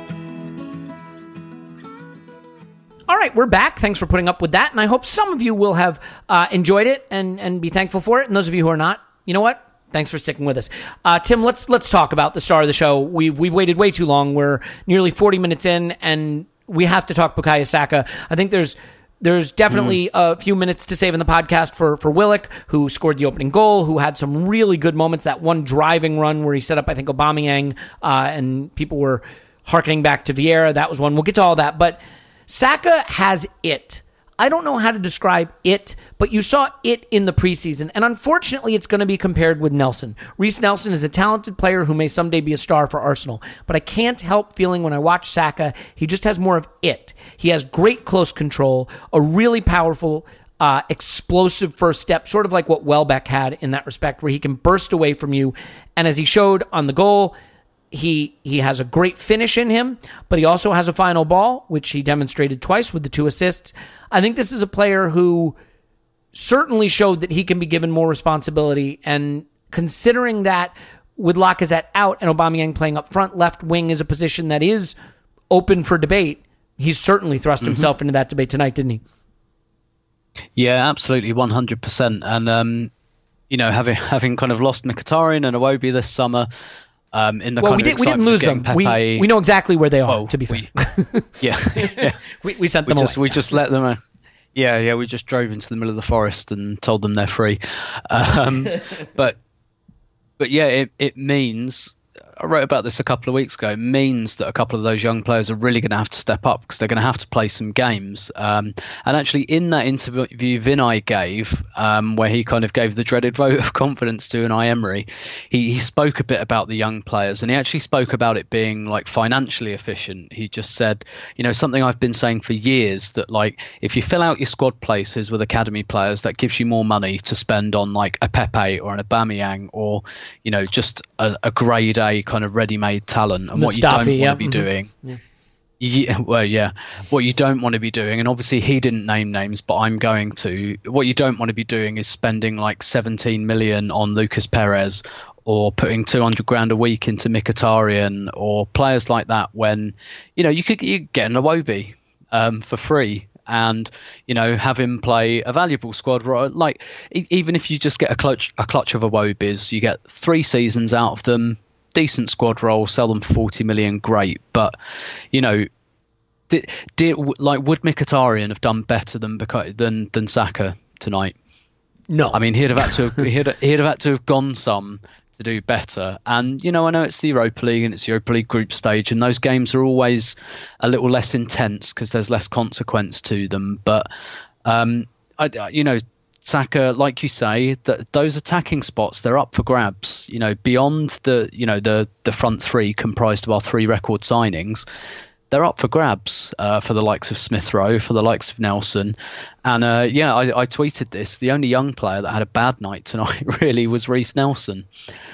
[SPEAKER 4] All right, we're back. Thanks for putting up with that. And I hope some of you will have enjoyed it and be thankful for it. And those of you who are not, you know what? Thanks for sticking with us. Tim, let's talk about the star of the show. We've waited way too long. We're nearly 40 minutes in, and we have to talk Bukayo Saka. I think there's definitely a few minutes to save in the podcast for Willock, who scored the opening goal, who had some really good moments. That one driving run where he set up, I think, Aubameyang, and people were hearkening back to Vieira. That was one. We'll get to all that. But Saka has it. I don't know how to describe it, but you saw it in the preseason. And unfortunately, it's going to be compared with Nelson. Reiss Nelson is a talented player who may someday be a star for Arsenal. But I can't help feeling when I watch Saka, he just has more of it. He has great close control, a really powerful, explosive first step, sort of like what Welbeck had in that respect, where he can burst away from you. And as he showed on the goal, he has a great finish in him, but he also has a final ball, which he demonstrated twice with the 2 assists. I think this is a player who certainly showed that he can be given more responsibility, and considering that with Lacazette out and Aubameyang playing up front, left wing is a position that is open for debate. He's certainly thrust himself into that debate tonight, didn't he?
[SPEAKER 5] Yeah, absolutely, 100%. And having kind of lost Mkhitaryan and Iwobi this summer, in the
[SPEAKER 4] we didn't lose them.
[SPEAKER 5] Pepe,
[SPEAKER 4] we know exactly where they are. To be fair, we sent them away.
[SPEAKER 5] We just let them. We just drove into the middle of the forest and told them they're free. But yeah, it means. I wrote about this a couple of weeks ago. It means that a couple of those young players are really going to have to step up because they're going to have to play some games. And actually, in that interview Vinay gave, where he kind of gave the dreaded vote of confidence to Unai Emery, he spoke a bit about the young players, and he actually spoke about it being like financially efficient. He just said, something I've been saying for years, that like if you fill out your squad places with academy players, that gives you more money to spend on like a Pepe or an Aubameyang or just a grade A kind of ready-made talent. And what you don't want to be doing, what you don't want to be doing, and obviously he didn't name names, but I'm going to. What you don't want to be doing is spending like 17 million on Lucas Perez, or putting 200 grand a week into Mkhitaryan or players like that, when you could get an Iwobi for free. And have him play a valuable squad role. Like even if you just get a clutch of Iwobis, you get 3 seasons out of them, decent squad role, sell them for 40 million, great. But would Mkhitaryan have done better than Saka tonight?
[SPEAKER 4] No.
[SPEAKER 5] I mean, he'd have had to have gone some to do better. And I know it's the Europa League and it's the Europa League group stage, and those games are always a little less intense because there's less consequence to them. But Saka, like you say, that those attacking spots, they're up for grabs. Beyond the front 3 comprised of our 3 record signings, they're up for grabs for the likes of Smith Rowe, for the likes of Nelson. And I tweeted this. The only young player that had a bad night tonight really was Reiss Nelson.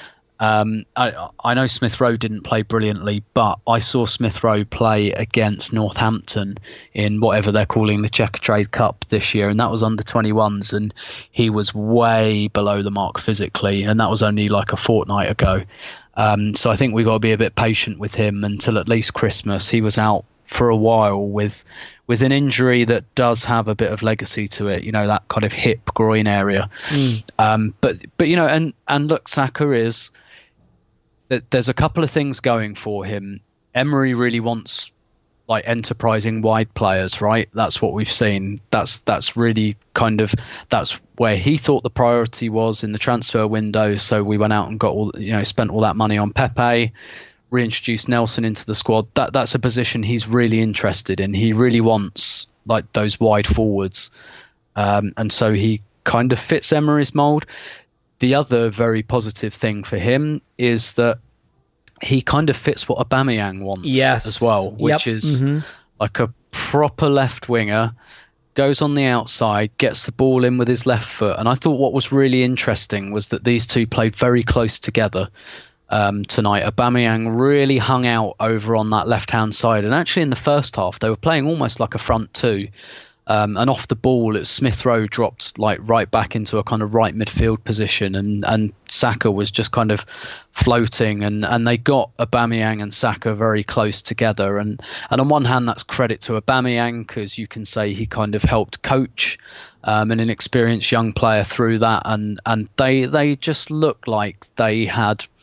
[SPEAKER 5] I know Smith Rowe didn't play brilliantly, but I saw Smith Rowe play against Northampton in whatever they're calling the Checkatrade Cup this year, and that was under 21s, and he was way below the mark physically, and that was only like a fortnight ago. So I think we've got to be a bit patient with him until at least Christmas. He was out for a while with an injury that does have a bit of legacy to it, that kind of hip groin area. But and look, Saka is that there's a couple of things going for him. Emery really wants like enterprising wide players, right? That's what we've seen. That's really kind of, that's where he thought the priority was in the transfer window. So we went out and got spent all that money on Pepe, reintroduced Nelson into the squad. That's a position he's really interested in. He really wants like those wide forwards. And so he kind of fits Emery's mould. The other very positive thing for him is that he kind of fits what Aubameyang wants as well, which is like a proper left winger, goes on the outside, gets the ball in with his left foot. And I thought what was really interesting was that these two played very close together tonight. Aubameyang really hung out over on that left-hand side. And actually in the first half, they were playing almost like a front 2. And off the ball, Smith Rowe dropped like right back into a kind of right midfield position, and Saka was just kind of floating, and they got Aubameyang and Saka very close together. And on one hand, that's credit to Aubameyang, because you can say he kind of helped coach an inexperienced young player through that, and they just looked like they had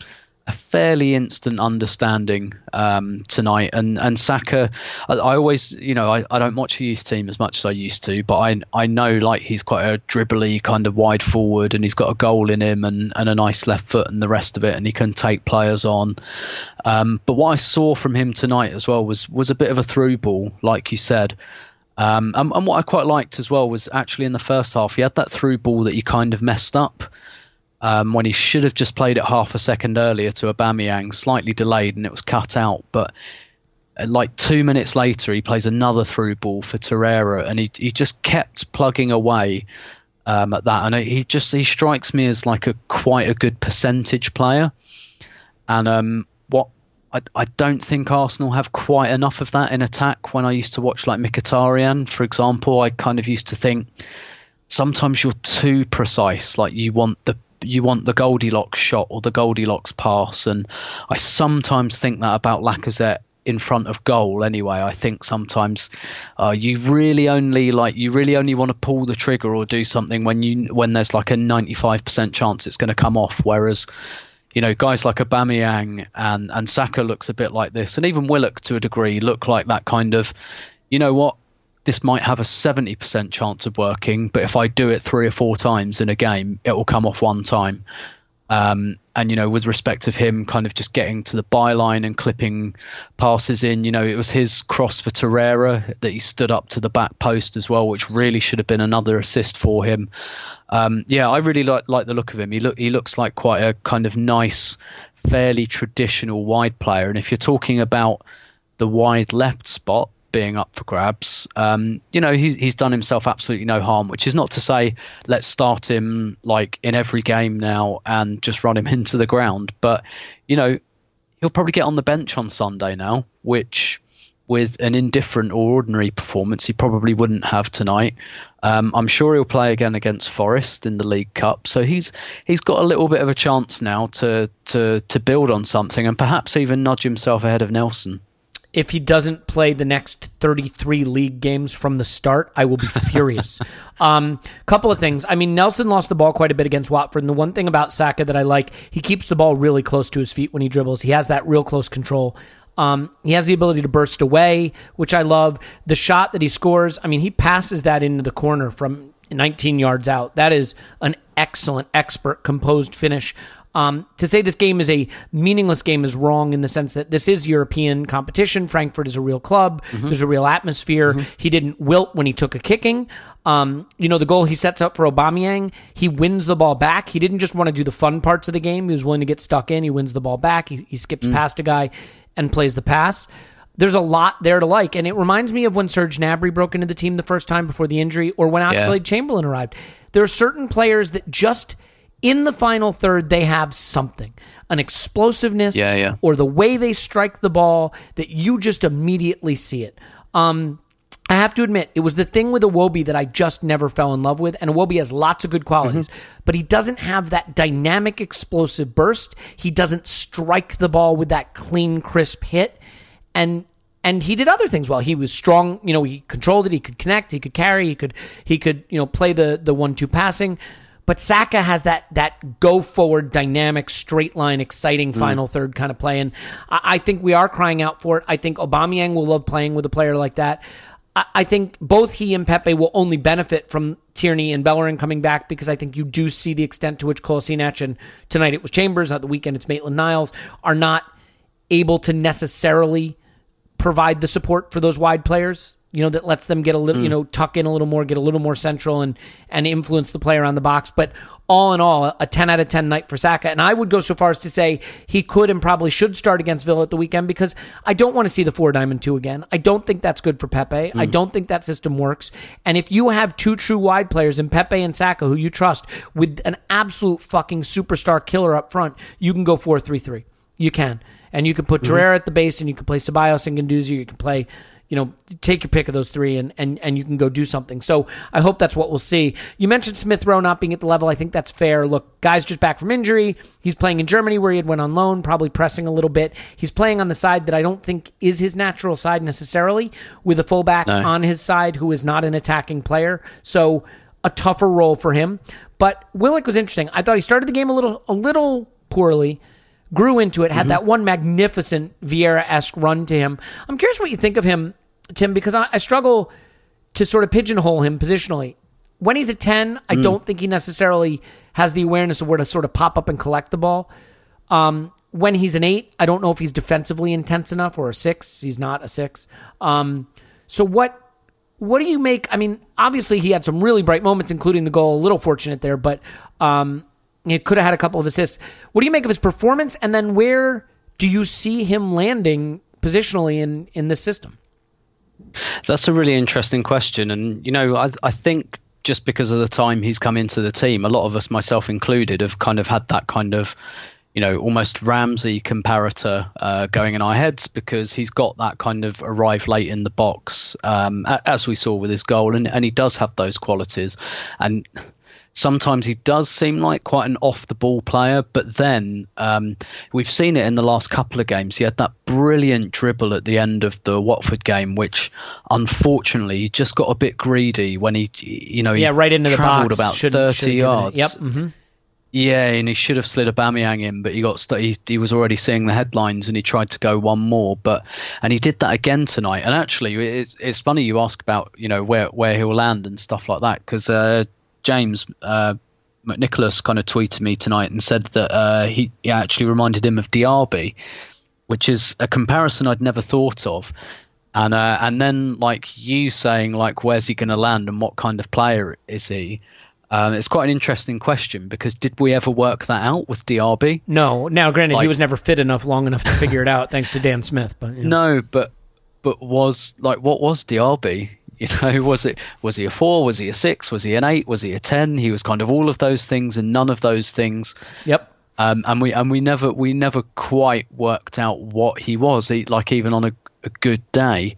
[SPEAKER 5] fairly instant understanding tonight. And Saka, I always, I don't watch the youth team as much as I used to, but I know like he's quite a dribbly kind of wide forward, and he's got a goal in him and a nice left foot and the rest of it, and he can take players on. But what I saw from him tonight as well was a bit of a through ball, like you said. And what I quite liked as well was actually in the first half, he had that through ball that he kind of messed up. When he should have just played it half a second earlier to Aubameyang, slightly delayed, and it was cut out. But like 2 minutes later, he plays another through ball for Torreira, and he just kept plugging away at that. And he strikes me as like quite a good percentage player. And I don't think Arsenal have quite enough of that in attack. When I used to watch like Mkhitaryan, for example, I kind of used to think sometimes you're too precise. Like you want the Goldilocks shot or the Goldilocks pass, and I sometimes think that about Lacazette in front of goal. Anyway, I think sometimes you really only want to pull the trigger or do something when there's like a 95% chance it's going to come off. Whereas guys like Aubameyang and Saka looks a bit like this, and even Willock to a degree look like that kind of, this might have a 70% chance of working, but if I do it 3 or 4 times in a game, it will come off one time. And with respect of him kind of just getting to the byline and clipping passes in, it was his cross for Torreira that he stood up to the back post as well, which really should have been another assist for him. I really like the look of him. He looks like quite a kind of nice, fairly traditional wide player. And if you're talking about the wide left spot being up for grabs, he's done himself absolutely no harm, which is not to say let's start him like in every game now and just run him into the ground. But, he'll probably get on the bench on Sunday now, which with an indifferent or ordinary performance he probably wouldn't have tonight. I'm sure he'll play again against Forest in the League Cup, so he's got a little bit of a chance now to build on something and perhaps even nudge himself ahead of Nelson.
[SPEAKER 4] If he doesn't play the next 33 league games from the start, I will be furious. Couple of things. I mean, Nelson lost the ball quite a bit against Watford, and the one thing about Saka that I like, he keeps the ball really close to his feet when he dribbles. He has that real close control. He has the ability to burst away, which I love. The shot that he scores, I mean, he passes that into the corner from 19 yards out. That is an excellent, expert, composed finish. To say this game is a meaningless game is wrong in the sense that this is European competition. Frankfurt is a real club. Mm-hmm. There's a real atmosphere. Mm-hmm. He didn't wilt when he took a kicking. The goal he sets up for Aubameyang, he wins the ball back. He didn't just want to do the fun parts of the game. He was willing to get stuck in. He wins the ball back. He skips past a guy and plays the pass. There's a lot there to like, and it reminds me of when Serge Gnabry broke into the team the first time before the injury, or when Oxlade-Chamberlain arrived. There are certain players that just in the final third, they have something, an explosiveness or the way they strike the ball that you just immediately see it. I have to admit, it was the thing with Iwobi that I just never fell in love with, and Iwobi has lots of good qualities, but he doesn't have that dynamic, explosive burst. He doesn't strike the ball with that clean, crisp hit, and he did other things well. He was strong, he controlled it, he could connect, he could carry, he could play the 1-2 passing. But Saka has that go-forward, dynamic, straight-line, exciting final third kind of play. And I think we are crying out for it. I think Aubameyang will love playing with a player like that. I think both he and Pepe will only benefit from Tierney and Bellerin coming back, because I think you do see the extent to which Kolasinac, and tonight it was Chambers, at the weekend it's Maitland-Niles, are not able to necessarily provide the support for those wide players. That lets them get a little, tuck in a little more, get a little more central and influence the player on the box. But all in all, a 10 out of 10 night for Saka. And I would go so far as to say he could and probably should start against Villa at the weekend, because I don't want to see the 4-diamond-2 again. I don't think that's good for Pepe. I don't think that system works. And if you have two true wide players in Pepe and Saka who you trust with an absolute fucking superstar killer up front, you can go 4-3-3. You can. And you can put Torreira at the base, and you can play Ceballos and Guendouzi. You can play... take your pick of those three and you can go do something. So I hope that's what we'll see. You mentioned Smith Rowe not being at the level. I think that's fair. Look, guy's just back from injury. He's playing in Germany where he had went on loan, probably pressing a little bit. He's playing on the side that I don't think is his natural side necessarily, with a fullback on his side who is not an attacking player. So a tougher role for him. But Willock was interesting. I thought he started the game a little poorly, grew into it, had that one magnificent Vieira-esque run to him. I'm curious what you think of him, Tim, because I struggle to sort of pigeonhole him positionally. When he's at 10, I don't think he necessarily has the awareness of where to sort of pop up and collect the ball. When he's an 8, I don't know if he's defensively intense enough, or a 6. He's not a 6. So what do you make? I mean, obviously he had some really bright moments, including the goal. A little fortunate there, but he could have had a couple of assists. What do you make of his performance? And then where do you see him landing positionally in this system?
[SPEAKER 5] That's a really interesting question. And, you know, I think just because of the time he's come into the team, a lot of us, myself included, have kind of had that kind of, you know, almost Ramsey comparator going in our heads, because he's got that kind of arrive late in the box, as we saw with his goal. And he does have those qualities. And sometimes he does seem like quite an off-the-ball player, but then we've seen it in the last couple of games. He had that brilliant dribble at the end of the Watford game, which unfortunately he just got a bit greedy when he
[SPEAKER 4] right into the box,
[SPEAKER 5] travelled about 30 yards.
[SPEAKER 4] Yep. Mm-hmm.
[SPEAKER 5] Yeah, and he should have slid a Aubameyang in, but he was already seeing the headlines and he tried to go one more, and he did that again tonight. And actually, it's funny you ask about, you know, where he'll land and stuff like that, because James McNicholas kind of tweeted me tonight and said that he actually reminded him of Diaby, which is a comparison I'd never thought of. And then, like, you saying, like, where's he going to land and what kind of player is he? It's quite an interesting question, because did we ever work that out with Diaby?
[SPEAKER 4] No. Now, granted, he was never fit enough, long enough to figure it out, thanks to Dan Smith. But
[SPEAKER 5] no, but what was Diaby? You know, was he a 4? Was he a 6? Was he an 8? Was he a 10? He was kind of all of those things and none of those things.
[SPEAKER 4] Yep.
[SPEAKER 5] And we never quite worked out what he was. Like, even on a good day.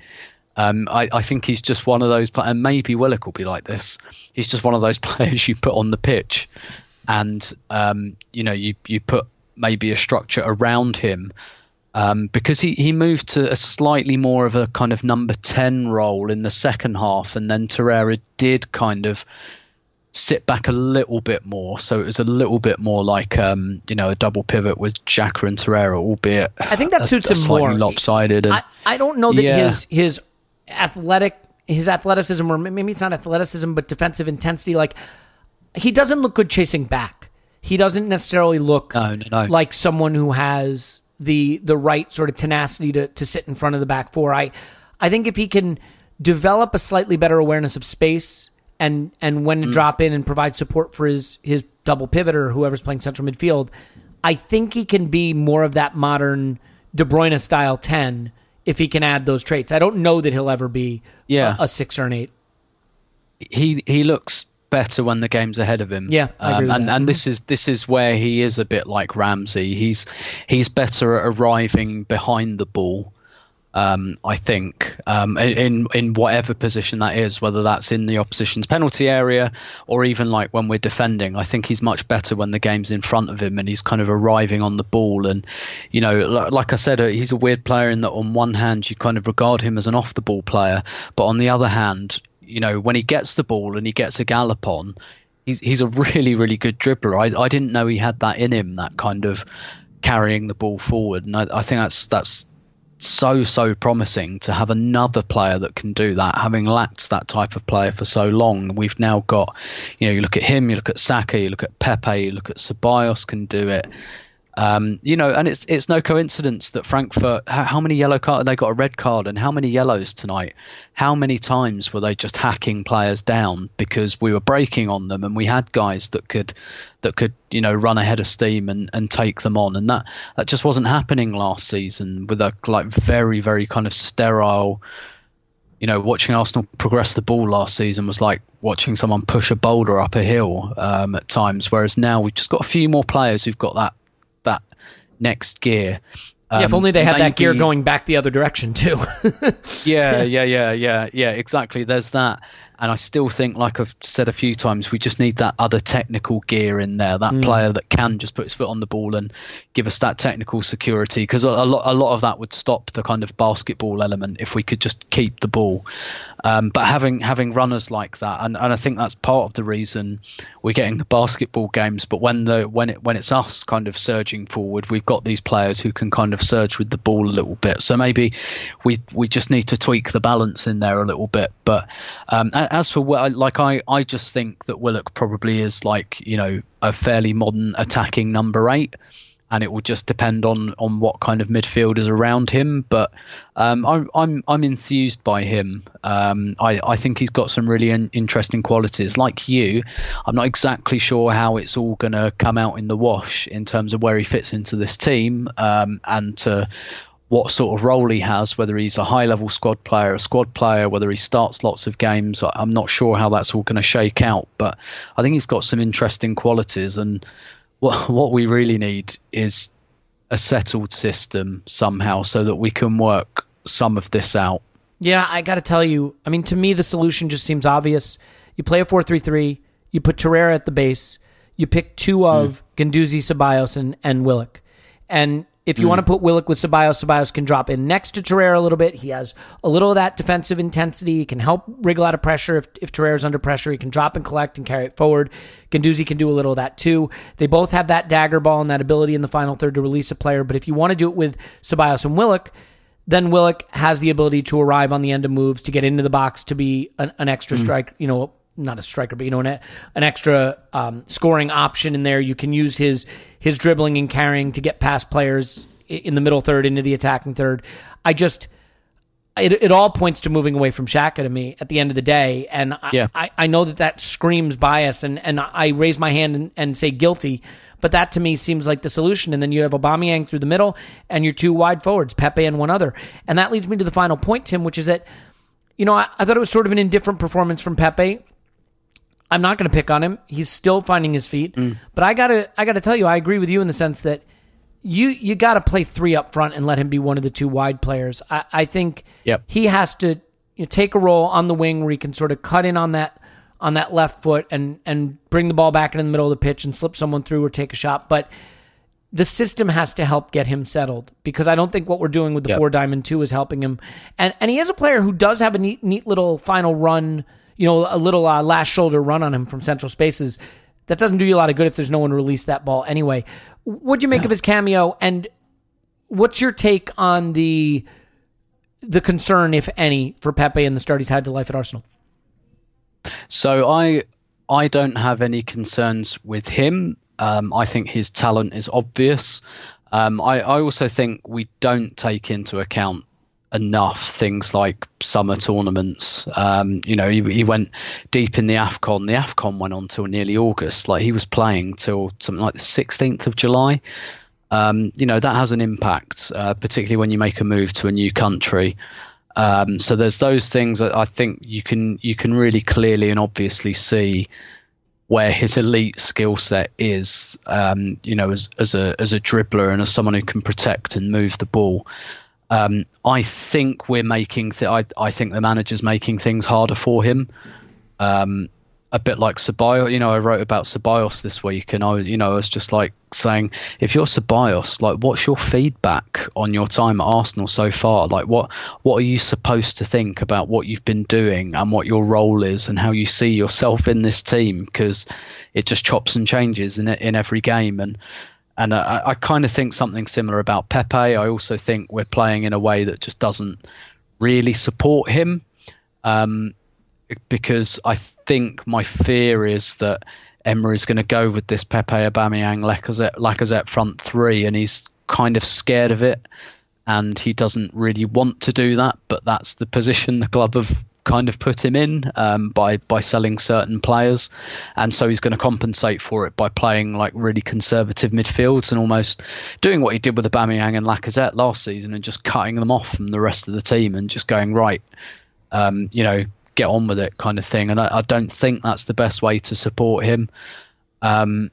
[SPEAKER 5] I think he's just one of those, and maybe Willock will be like this. He's just one of those players you put on the pitch, and you know, you put maybe a structure around him, because he moved to a slightly more of a kind of number 10 role in the second half, and then Torreira did kind of sit back a little bit more, so it was a little bit more like you know, a double pivot with Xhaka and Torreira, albeit
[SPEAKER 4] I think that suits him
[SPEAKER 5] slightly
[SPEAKER 4] more.
[SPEAKER 5] Lopsided. And,
[SPEAKER 4] I don't know that his athleticism, or maybe it's not athleticism, but defensive intensity, like, he doesn't look good chasing back. He doesn't necessarily look like someone who has the right sort of tenacity to sit in front of the back four. I think if he can develop a slightly better awareness of space and when to drop in and provide support for his double pivot or whoever's playing central midfield, I think he can be more of that modern De Bruyne style 10 if he can add those traits. I don't know that he'll ever be a 6 or an 8.
[SPEAKER 5] He looks better when the game's ahead of him.
[SPEAKER 4] Yeah, I agree with that.
[SPEAKER 5] And this is where he is a bit like Ramsey. He's better at arriving behind the ball. I think in whatever position that is, whether that's in the opposition's penalty area or even like when we're defending, I think he's much better when the game's in front of him and he's kind of arriving on the ball. And, you know, like I said, he's a weird player in that on one hand you kind of regard him as an off the ball player, but on the other hand, you know, when he gets the ball and he gets a gallop on, he's a really, really good dribbler. I didn't know he had that in him, that kind of carrying the ball forward. And I think that's so promising to have another player that can do that, having lacked that type of player for so long. We've now got, you know, you look at him, you look at Saka, you look at Pepe, you look at Ceballos can do it. You know, and it's no coincidence that Frankfurt, how many yellow cards, they got a red card, and how many yellows tonight? How many times were they just hacking players down because we were breaking on them and we had guys that could you know, run ahead of steam and take them on, and that just wasn't happening last season with a like very, very kind of sterile. You know, watching Arsenal progress the ball last season was like watching someone push a boulder up a hill at times, whereas now we've just got a few more players who've got that next gear.
[SPEAKER 4] If only they had that gear going back the other direction too.
[SPEAKER 5] yeah, exactly. There's that. And I still think, like I've said a few times, we just need that other technical gear in there, that player that can just put his foot on the ball and give us that technical security, because a lot of that would stop the kind of basketball element if we could just keep the ball. But having runners like that, and I think that's part of the reason we're getting the basketball games. But when it's us kind of surging forward, we've got these players who can kind of surge with the ball a little bit. So maybe we just need to tweak the balance in there a little bit. But as for I just think that Willock probably is a fairly modern attacking number 8. And it will just depend on what kind of midfield is around him. But I'm enthused by him. I think he's got some really interesting qualities. Like you, I'm not exactly sure how it's all going to come out in the wash in terms of where he fits into this team, and to what sort of role he has, whether he's a high-level squad player, whether he starts lots of games. I'm not sure how that's all going to shake out. But I think he's got some interesting qualities, and what we really need is a settled system somehow so that we can work some of this out.
[SPEAKER 4] Yeah, I got to tell you, I mean, to me, the solution just seems obvious. You play a 4-3-3, you put Torreira at the base, you pick 2 of Guendouzi, Ceballos, and Willock. And if you want to put Willock with Ceballos, Ceballos can drop in next to Torreira a little bit. He has a little of that defensive intensity. He can help wriggle out of pressure. If Torreira's under pressure, he can drop and collect and carry it forward. Guendouzi can do a little of that too. They both have that dagger ball and that ability in the final third to release a player. But if you want to do it with Ceballos and Willock, then Willock has the ability to arrive on the end of moves, to get into the box, to be an extra strike, not a striker, but an extra scoring option in there. You can use his dribbling and carrying to get past players in the middle third into the attacking third. It all points to moving away from Xhaka to me at the end of the day, and I know that screams bias, and I raise my hand and say guilty, but that to me seems like the solution. And then you have Aubameyang through the middle and your 2 wide forwards, Pepe and one other, and that leads me to the final point, Tim, which is that I thought it was sort of an indifferent performance from Pepe. I'm not going to pick on him. He's still finding his feet. But I gotta tell you, I agree with you in the sense that you got to play 3 up front and let him be one of the 2 wide players. I think he has to take a role on the wing where he can sort of cut in on that left foot and bring the ball back in the middle of the pitch and slip someone through or take a shot. But the system has to help get him settled, because I don't think what we're doing with the 4-diamond-2 is helping him. And he is a player who does have a neat little final run, a little last shoulder run on him from central spaces. That doesn't do you a lot of good if there's no one to release that ball anyway. What'd you make of his cameo, and what's your take on the concern, if any, for Pepe and the start he's had to life at Arsenal?
[SPEAKER 5] So I don't have any concerns with him. I think his talent is obvious. I also think we don't take into account enough things like summer tournaments. He went deep in the AFCON. The AFCON went on till nearly August. Like, he was playing till something like the 16th of July. That has an impact, particularly when you make a move to a new country. So there's those things that I think you can really clearly and obviously see where his elite skill set is, as a dribbler and as someone who can protect and move the ball. I think we're making. I think the manager's making things harder for him. A bit like Ceballos. I wrote about Ceballos this week, and I was just like saying, if you're Ceballos, like, what's your feedback on your time at Arsenal so far? Like, what are you supposed to think about what you've been doing and what your role is and how you see yourself in this team? Because it just chops and changes in every game. And I kind of think something similar about Pepe. I also think we're playing in a way that just doesn't really support him, because I think my fear is that Emery is going to go with this Pepe, Aubameyang, Lacazette front 3, and he's kind of scared of it, and he doesn't really want to do that, but that's the position the club have kind of put him in, by selling certain players, and so he's going to compensate for it by playing like really conservative midfields and almost doing what he did with Aubameyang and Lacazette last season and just cutting them off from the rest of the team and just going, right, get on with it, kind of thing. And I don't think that's the best way to support him. And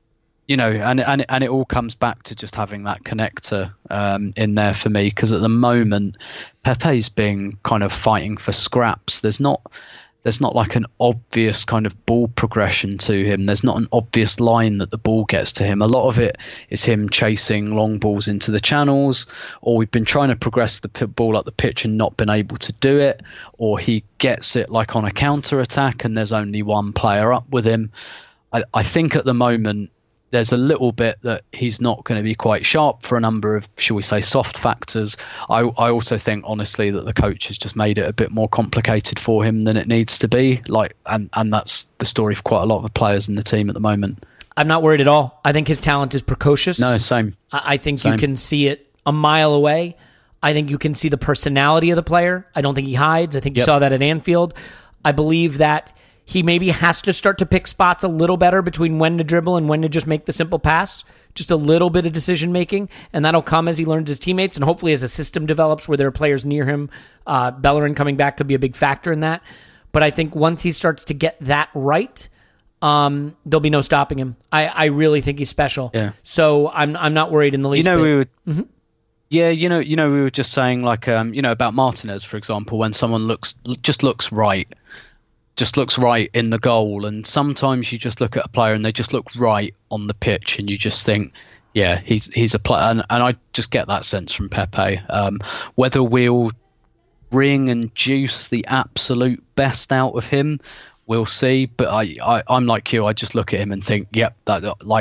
[SPEAKER 5] it all comes back to just having that connector in there for me, because at the moment Pepe's being kind of fighting for scraps. There's not there's not like an obvious kind of ball progression to him. There's not an obvious line that the ball gets to him. A lot of it is him chasing long balls into the channels, or we've been trying to progress the ball up the pitch and not been able to do it, or he gets it like on a counter attack and there's only one player up with him. I think at the moment there's a little bit that he's not going to be quite sharp for a number of, shall we say, soft factors. I also think, honestly, that the coach has just made it a bit more complicated for him than it needs to be. And that's the story for quite a lot of the players in the team at the moment.
[SPEAKER 4] I'm not worried at all. I think his talent is precocious.
[SPEAKER 5] No, same.
[SPEAKER 4] I think you can see it a mile away. I think you can see the personality of the player. I don't think he hides. I think you saw that at Anfield. I believe that he maybe has to start to pick spots a little better between when to dribble and when to just make the simple pass. Just a little bit of decision making, and that'll come as he learns his teammates and hopefully as a system develops where there are players near him. Bellerin coming back could be a big factor in that. But I think once he starts to get that right, there'll be no stopping him. I really think he's special.
[SPEAKER 5] Yeah.
[SPEAKER 4] So I'm not worried in the least bit.
[SPEAKER 5] We would. Mm-hmm. Yeah, we were just saying about Martinez, for example, when someone looks right in the goal, and sometimes you just look at a player and they just look right on the pitch and you just think, yeah, he's a player, and I just get that sense from Pepe. Whether we'll bring and juice the absolute best out of him, we'll see, but I'm like you, I just look at him and think, yep, I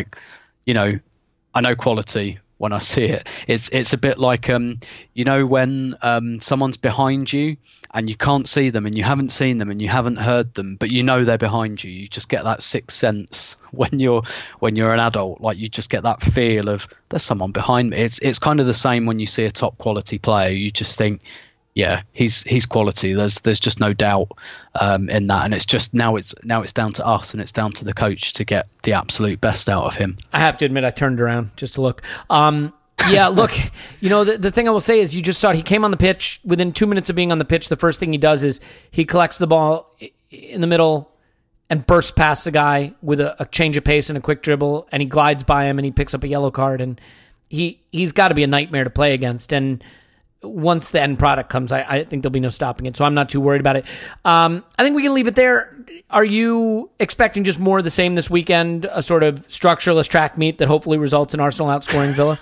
[SPEAKER 5] know quality when I see it. It's a bit like when someone's behind you and you can't see them and you haven't seen them and you haven't heard them, but you know they're behind you. You just get that sixth sense when you're an adult. Like, you just get that feel of there's someone behind me. It's kind of the same when you see a top quality player. You just think, yeah, he's quality. There's just no doubt in that, and it's just now it's down to us and it's down to the coach to get the absolute best out of him.
[SPEAKER 4] I have to admit, I turned around just to look. Yeah, look, the thing I will say is you just saw it. He came on the pitch within 2 minutes of being on the pitch. The first thing he does is he collects the ball in the middle and bursts past the guy with a change of pace and a quick dribble, and he glides by him and he picks up a yellow card, and he's got to be a nightmare to play against. And once the end product comes, I think there'll be no stopping it. So I'm not too worried about it. I think we can leave it there. Are you expecting just more of the same this weekend, a sort of structureless track meet that hopefully results in Arsenal outscoring Villa?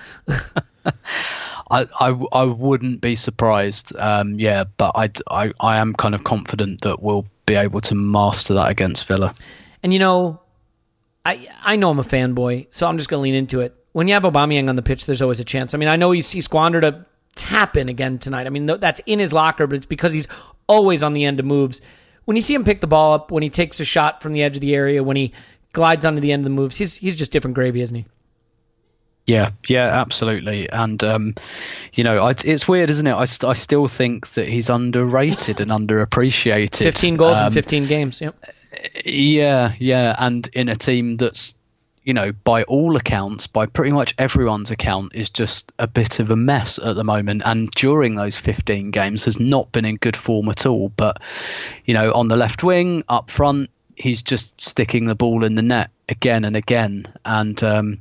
[SPEAKER 5] I wouldn't be surprised. But I am kind of confident that we'll be able to master that against Villa. And
[SPEAKER 4] I know I'm a fanboy, so I'm just going to lean into it. When you have Aubameyang on the pitch, there's always a chance. I mean, I know he squandered a tap in again tonight. I mean, that's in his locker, but it's because he's always on the end of moves. When you see him pick the ball up, when he takes a shot from the edge of the area, when he glides onto the end of the moves, he's just different gravy, isn't he?
[SPEAKER 5] Yeah, absolutely. And, it's weird, isn't it? I still think that he's underrated and underappreciated.
[SPEAKER 4] 15 goals in 15 games, yep.
[SPEAKER 5] Yeah. And in a team that's, by all accounts, by pretty much everyone's account, is just a bit of a mess at the moment. And during those 15 games has not been in good form at all. But, on the left wing, up front, he's just sticking the ball in the net again and again. And,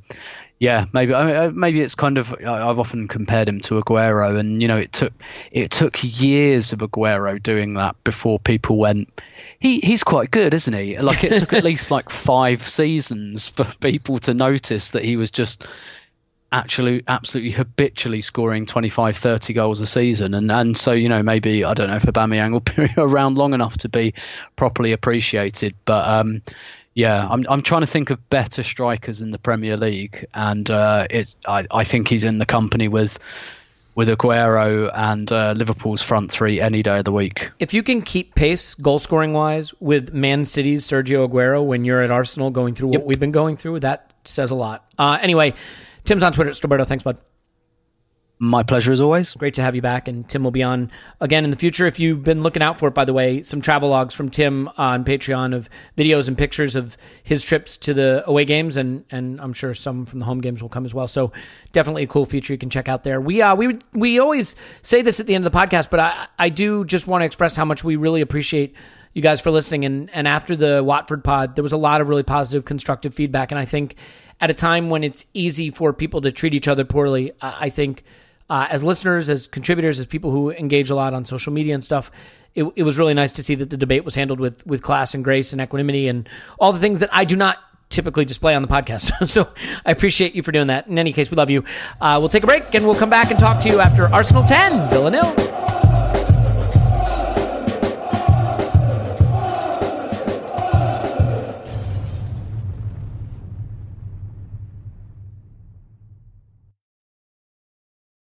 [SPEAKER 5] maybe it's kind of, I've often compared him to Aguero, and, it took years of Aguero doing that before people went, He's quite good, isn't he? Like, it took at least 5 seasons for people to notice that he was just absolutely habitually scoring 25, 30 goals a season. And so, maybe, I don't know if Aubameyang will be around long enough to be properly appreciated. But, I'm trying to think of better strikers in the Premier League. And I think he's in the company with Aguero and Liverpool's front three any day of the week.
[SPEAKER 4] If you can keep pace, goal-scoring wise, with Man City's Sergio Aguero when you're at Arsenal going through what we've been going through, that says a lot. Anyway, Tim's on Twitter at Stillberto. Thanks, bud.
[SPEAKER 5] My pleasure as always.
[SPEAKER 4] Great to have you back, and Tim will be on again in the future. If you've been looking out for it, by the way, some travel logs from Tim on Patreon of videos and pictures of his trips to the away games, and I'm sure some from the home games will come as well. So definitely a cool feature you can check out there. We always say this at the end of the podcast, but I do just want to express how much we really appreciate you guys for listening. And after the Watford pod, there was a lot of really positive, constructive feedback. And I think at a time when it's easy for people to treat each other poorly, I think as listeners, as contributors, as people who engage a lot on social media and stuff, it was really nice to see that the debate was handled with class and grace and equanimity and all the things that I do not typically display on the podcast. So I appreciate you for doing that. In any case, we love you. We'll take a break and we'll come back and talk to you after Arsenal 10, Villa 0.